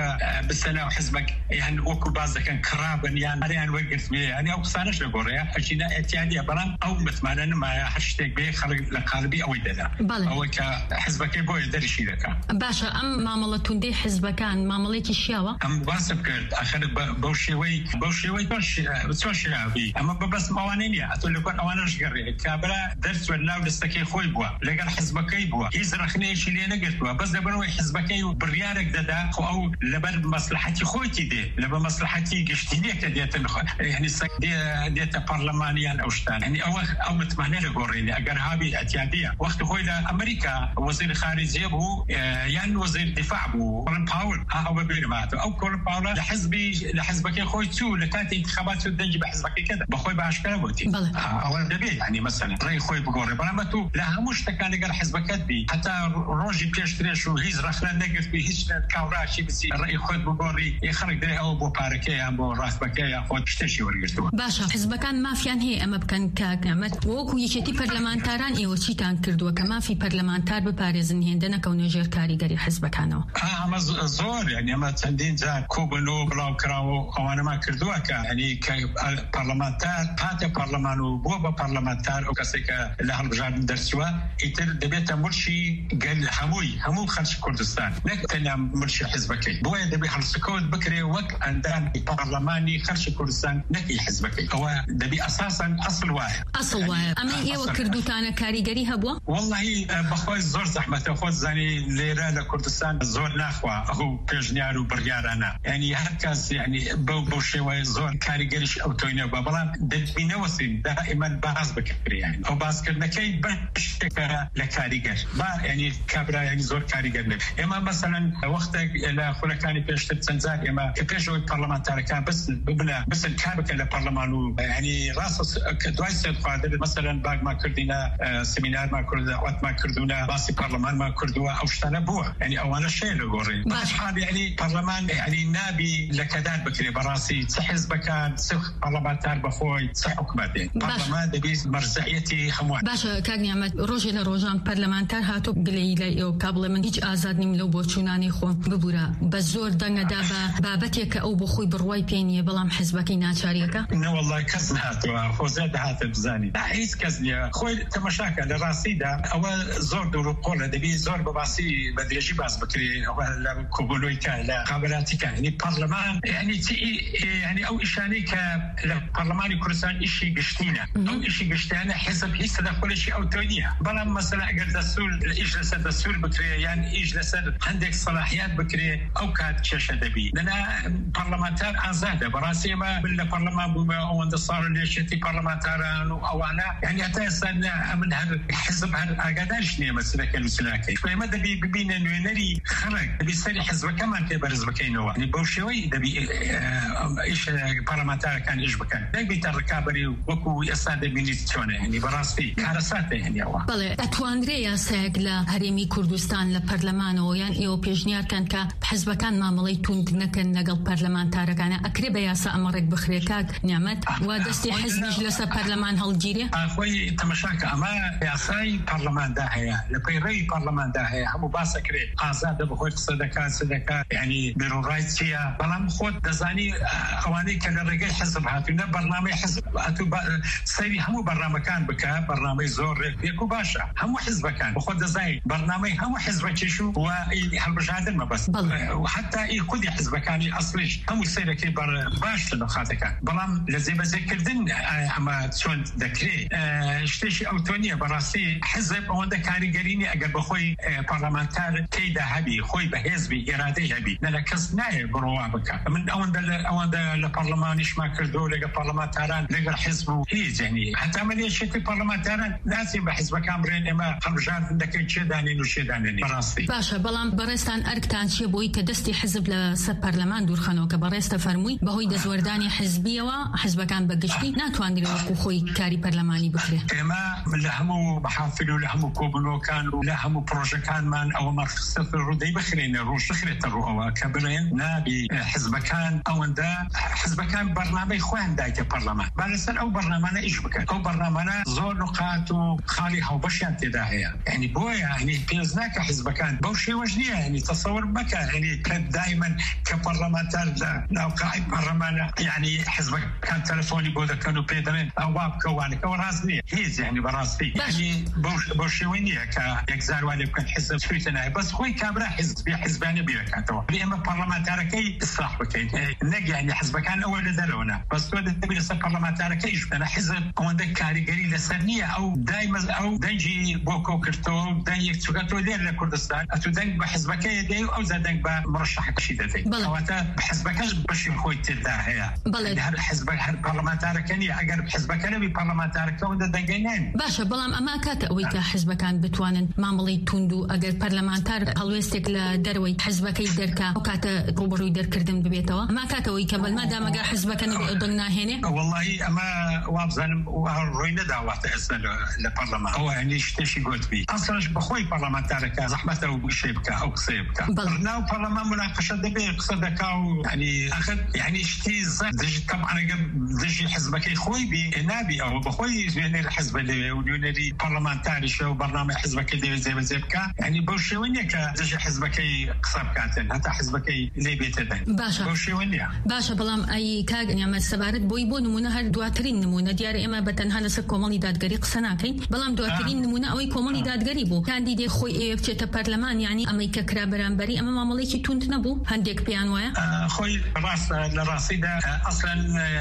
بسنه وحزبك يعني وكو بعض كان كرابا يعني انا وقفت يعني او صارش لغوريا اجينا اتيادي برام او مثلا ما هاشتاج به خلق لقلبي او يدنا او كحزبك بو يدري شي لك باشا ام معاملتون دي حزبكان معاملتي شياوه ام واسب كرد اخر بوشيوي بوشيوي باش سوشيابي اما بس موانينيا اقول لك انا شقري كابلا درس ولا لسكي خوي بوا لقى حزبك بوا يزرخني شي اللي انا قلت بس دبر حزبك بريارك ددا او لبر مصلحتي خوتي دي لبر مصلحتي قشتيني كديت يعني دي دي برلمانيا او شتان يعني او او متمنى لغوريني اگر هابي اعتياديه وقت خوي امريكا وزير خارجيه بو يعني وزير دفاع بو كولن باول ها هو بيرمات او كولن باول لحزبي لحزبك خوي تو لكانت انتخابات الدنج بحزبك كذا بخوي باشكال بوتي او دبي يعني مثلا راي خوي بغوري برامتو لا مش كان قال حزبك بي حتى روجي بيشتريش وهيز رخنا نقف بهيش كاوراشي بس راي خوي بغوري يخرج دري او بو باركي ابو راسبك يا خود تشتي وريتو باشا حزبكان ما فيان هي اما بكن كاكمت وكو يشتي برلمانتاران اي وشيتان كردو كما في برلمانتار بباريزن هندنا كون جير كاريغري حزبكانو اه اما زور يعني اما تندين ذا كوبنو بلاو كراو او انا ما كردوها يعني كبرلمانتار حتى برلمانو بو برلمانتار او كسيكا له البجار درسوا يتر دبيت مرشي قال حموي همو خرج كردستان نكتنا مرشي حزبك بو دبي حرسكود بكري وقت عندان برلماني خرج كردستان نكي حزبك هو دبي اساسا اصل واحد اصل واحد اما ايه وكردوتانا كاريغري هبوا والله بخوي زور زحمه خو زاني ليره لكردستان زور ناخوا هو بيجنيار وبريارانا يعني هكاس يعني بو بو شوي زور كاريغريش او توينه بابلا دبي نوسي دائما باز بكري يعني او باز كنا كي بشكل لكاريغر با يعني كبرى يعني زور كاريغر اما مثلا وقت لا خلكاني بيشتر تنزال اما كبيجو البرلمان كان بس بلا بس الكابك البرلمان يعني راس كدوايس قادر مثلا باق ما كردينا سيمينار ما كرد وقت ما كردونا باسي برلمان ما كردوا او شتنا بو يعني او انا شيء لغوري باش حال يعني برلمان يعني نابي لكدان بكري براسي حزب كان سخ برلمانتار بخوي صح حكومتي برلمان دبي مرجعيتي خموان باشا كاغني عمد روجي لروجان برلمانتار هاتو قليله او قبل من هیچ آزاد نیم لو بوچونانی خو ببورا بزور دنگ دابا بابتك او بخوي برواي بيني بلام حزبك ناچاريكا نو والله كز هاتو خو زاد هات بزاني هيس كزني خوي تمشاكا لراسي دا او زور دور قوله دبي زور بباسي بدريجي باس بكري او لا كوبولوي كان لا قابلاتي كان يعني برلمان يعني تي يعني او اشاني ك البرلمان كردستان شيء قشتينا او شيء قشتانا حسب هي تدخل شيء او تونيا بلا مثلا اگر دستور اجلس الدستور بكري يعني اجلس عندك صلاحيات بكري او كاد شاشه دبي لنا برلمانتار ازاده براسي ما بالبرلمان بما او صار ليشتي برلمانتار او انا يعني حتى سنه من هذا حزب هذا قداش ني مثلا كان سلاكي فما دبي بينا نري خرج دبي سري حزب كمان كبرز بكينو يعني بوشوي دبي ايش برلمانتار كان ايش بكان دبي تركابري وكو يساعد مينيستيون يعني براسي كارسات يعني هو بله اتواندريا ساقلا هرمي كردستان لبرلمانو يعني ايو بيجنيار كان كحزب كان معامليتون نكن نقل برلمانتار كان اقرب يا سامرك بخريكاك نعمت ودستي حزب جلسه برلمان هالجيري اخوي تمشاك اما يا ساي برلمان داهيه لبيري برلمان داهيه ابو باسكري ازاد بخوي صدقه صدقه يعني بيرو رايتيا بلام خود دزاني اواني كان رجال حزب هاتنا برنامج حزب سيري هم برنامج كان بكا برنامج زور يكو باشا هم حزب كان وخد زي برنامج هم حزب تشو وهالبجادل ما بس وحتى يكون حزب كان اصلي هم سيري كبر باش لخاتك بلام لازم بذكردن اما تشون ذكري اشتشي او تونيا براسي حزب او ده كاريغريني اگر بخوي برلمانتار كيدا هبي خوي بحزبي ارادي هبي لا كسناي بروا بكا من اون ده اون ده البرلمانيش ما كردو لقى برلمانتاران لقى حزب هي يعني حتى عمليه شتي برلمانتاران لازم بحزب كامرين اما خرجان عندك شي داني وشي داني براسي باشا بلام برستان اركتان شي بوي كدستي حزب لسبرلمان دورخانو كبرست فرموي بهوي دزورداني حزبيه وحزب كان بقشتي ناتواندري وكو خوي كاري برلماني بكري اما لهمو محافل ولهمو كوبنو كانوا لهمو بروجكان مان او مرخصه الردي بخرين روش بخريت الرؤوا كبرين نابي حزب كان او ده حزب كان برنامج خوان دايت برلمان بالسن او برنامج ايش بكان او برنامج زور نقاط خالي او بشان تداهيه يعني بويا يعني بيزناك حزب كان بوشي وجنيه يعني تصور بكا يعني دائما دائما كبرلمانتار لو قاعد برلمان يعني حزبك كان تلفوني بودا كانوا بيدرين او باب كواني كوراسني هيز يعني براسي يعني بوشوينيه كيكزار والي كان حزب سويتنا بس خوي كابرا حزب حزباني بيا كانوا اما برلمانتار كي اصلاح بكين نجي يعني حزب كان اول دلونا بس تو تبي لسه برلمانتار كي انا حزب كوند كاريغري لسنيه او دايما او دنجي بوكو كرتو دنجي تشكاتو ديال الكردستان اتو دنج بحزبك يدي او زادنج بمرشح كشيدتي واتا بحزبك باش خوي تدا هي هذا حزب البرلمانتار كان اگر حزبك انا ببرلمانتار كوند دنجين باشا بلام اما كاتوي كحزب كان بتوانن معاملي توندو اگر برلمانتار هلوستك لدروي حزبك يدركا وكاتا روبرو يدر كردم ببيتوا ما كاتوي كمل ما دام اگر حزبك انا ضمنا هنا والله اما وابزن روينا دعوات اسال البرلمان هو يعني شتي قلت بي اصلا بخوي برلمانتار كا زحمته وشيبكا او قصيبكا ناو برلمان مناقشه دبي قصدك يعني اخذ يعني شتي دجي طبعا دجي حزبك خوي بي نابي او بخوي يعني الحزب اللي وليونري برلمانتاري شو برنامج حزبك اللي زي زيبكا يعني بوشوينيك دجي حزبك قصب كاتن حتى حزبك اللي بيتدن باشا بوشوينيا باشا بلام اي كاغ يعني سبارت بويبو نمونه هر دواترين نمونه ديار اما بتنها لس كومالي دادغري قسناكين بلام دواترين نمونه او كومالي دادغري بو كان دي خوي اي اف تي برلمان يعني امريكا كرابرانبري اما معاملتي تونت نبو هنديك بيانوايا خوي راس لراسيده اصلا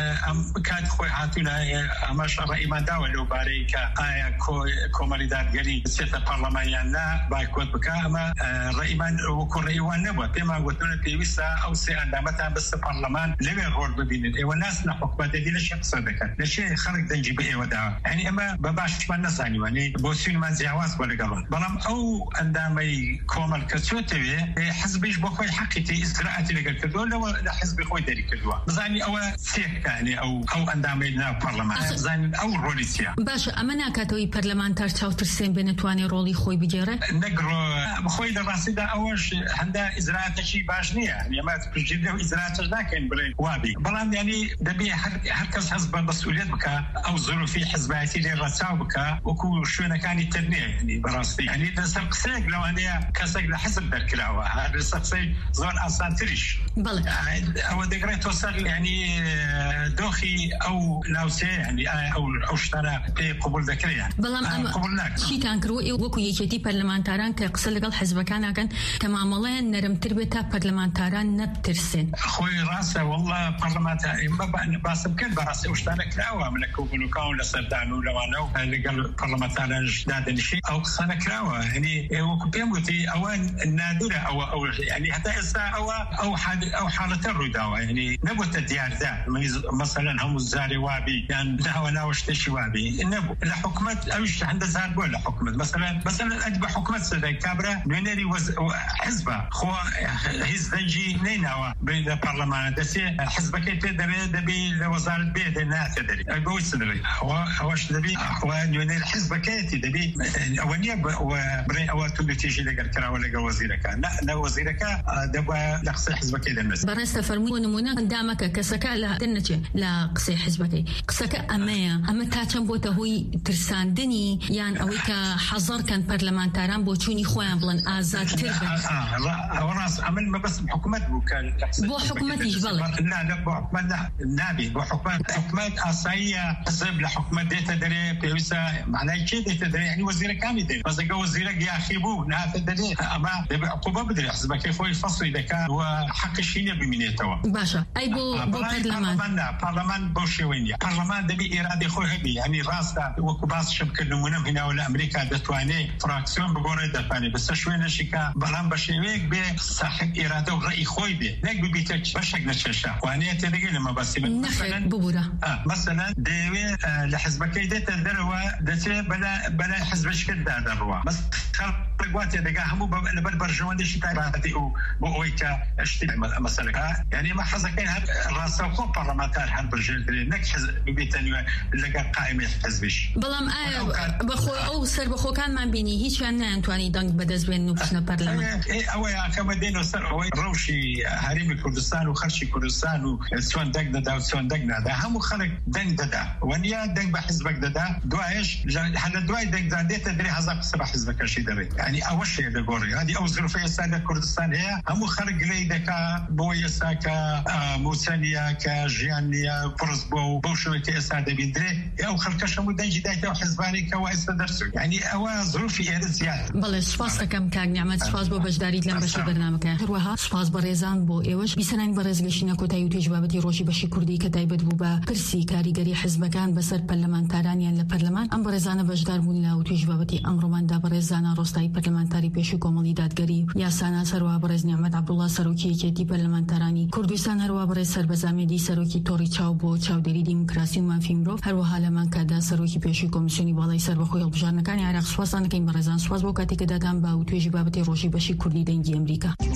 كاد خوي هاتونا اما شرعي ما داولوا باريكا ايا كومالي دادغري سيتا برلمان لا بايكوت بكا اما رئيمان وكريوان نبو بما قلتنا بيوسا او سي اندامتها بس برلمان لم يغور ببين اي والناس نحكم دي ليش قصدك ليش خرج دنجي بي ودا يعني اما بباش ما نساني يعني بوسين ما زيواس ولا قبل بلام او اندامي كومال كسوتي حزبيش بخوي حقيتي اسراءتي لك كدو لا حزب خوي داري كدو زاني او سيك يعني او او اندامي نا برلمان زاني او روليسيا باش امنا كاتوي برلمانتار تشاوترسين بنتواني رولي خوي بجيره نقرو بخوي الراسيده اولش عندها اجراءات شيء باشنيه يعني ما تجيب له اجراءات لكن بلين وابي بلان يعني دبي هركز حزب المسؤوليات بك او ظروفي حزباتي للرساو بك وكل شو كان يتبني يعني براسي يعني نسق سيق لو انا كسق لحزب دركلاوه هذا نسق سيق زون اصلا تريش بلى او دقري توصل يعني دوخي او ناوسي يعني او او اشترى قبول ذكري يعني بلان شي كان كروي وكو يجي برلمانتاران كقصل لقل حزب كان كان كمعاملين نرم تربيته برلمانتاران نبترسن خوي راسه والله برلمانتاري ما باسم كل براسه واشترك لاوه ملكو بنوكاو لسردان ولا ما اللي قال برلمانتاران جداد شيء او سنه كراوه يعني وكو بيموتي اوان نادره او او يعني حتى اسا او او حد او حاله الرداوه يعني نبوت الديار ذا مثلا هم الزاري وابي يعني لا انا وش تشي وابي نبو الحكومه اوش عند زار بول الحكومه مثلا مثلا ادب حكومه سداي كابرا نينري حزبه خو هز دنجي نيناوا بين البرلمان دسي حزبك تدري دبي لوزاره بيد الناس تدري اي بوي سدري هو واش دبي هو نينري حزبك تدبي اونيه وبري او تجي لك الكرا ولا وزيرك لا لا وزيرك دبا لقصي حزبك دمس برست فرمون نمونه قدامك كسكا لا دنجه لا قصي حزبك قسكا اميا اما تاچن بوته هو ترساندني يعني اويك حضر كان برلمانتاران بوچوني خوان بلن ازاد تربه اه راس عمل ما بس حكومه وكان بو حكومه يجبل لا لا بو حكومه نابي بو حكومه حكومه اصليه حسب لحكومه ديتا دري بيوسا معناه شيء ديتا دري يعني وزير كامل دي بس جو وزيرك يا اخي بو نافذ دري اما عقوبه بدري حسبك كيف يفصل اذا كان وحق الشيء بمنيتوا باشا اي بو بو برلمان برلمان بوشوينيا برلمان دبي اراده خو هبي يعني راسه وكباس شبكه نمونه هنا ولا امريكا دتواني فراكسيون بقول دتواني بس شويه شيكا برلمان بشويك بصاحب اراده وراي خوي به نك بيتك بشك نششه وانا تلقي لما بس مثلا ببوره اه مثلا ديوي آه لحزبك ديت الدروا دت بلا بلا حزب شكل دروا بس خلقوات دقا هم بالبرجوان شي تاعتي وويكا اشتي مثلا يعني ما حزكين راس خو برلمانتار هل برجل نك حزب بيتني لقى قائمه حزبش بلام بخو او سر بخو كان ما بيني هيك انا انتواني دنك بدز بين نوبشنا برلمان اي او يا كما دينو سر روشي هريم كردستان وخرشي كردستان وسوان دقنا دا وسوان دقنا دا هم خلق دنك دا ونيا دنك بحزبك دا دوايش هل دواي دنك دا ديت دري حزب سبع حزبك شي دري يعني أول شيء لقوري هذه أو ظروف إنسان كردستان هي هم خلق ليدك بويسا كموسانيا كجيانيا فرزبو بوشوي كإنسان بيدري أو خلقش مدن جدايته وحزباني كوائس درسو يعني أو ظروفي هي زيادة. بله سپاس دکم کاغ نعمت سپاس بو بەشداریت لەم بەشی بەرنامەکە هەروەها سپاس بەڕێزان بۆ ئێوەش بیسەرانی بەڕێزگەشتنە کۆتایی و توێژبابەتی ڕۆژی بەشی کوردی کە تایبەت بوو بە پرسی کاریگەری حزبەکان بەسەر پەرلەمانتارانیان لە پەرلەمان ئەم بەڕێزانە بەشدار بوون لە توێژبابەتی ئەمڕۆماندا بەڕێزانە ڕۆستایی پەرلەمانتاری پێشووی کۆمەڵی دادگەری یاسانا سەروا بەڕێز نیعمەت عەبدوڵڵا سەرۆکی یەکێتی پەرلەمانتارانی کوردستان هەروەها بەڕێز سەربەز ئەمێدی سەرۆکی تۆڕی چاو بۆ چاودێری دیموکراسی و مافی مرۆڤ هەروەها لەمان کادا سەرۆکی پێشووی کۆمیسیۆنی باڵای سەربەخۆی هەڵبژاردنەکانی عێراق سوپاسان دەکەین بەڕێزان سوپاس بۆ کاتێک کە دادان بە توێژی بابەتی ڕۆژی بەشی کوردی دەنگی ئەمریکا.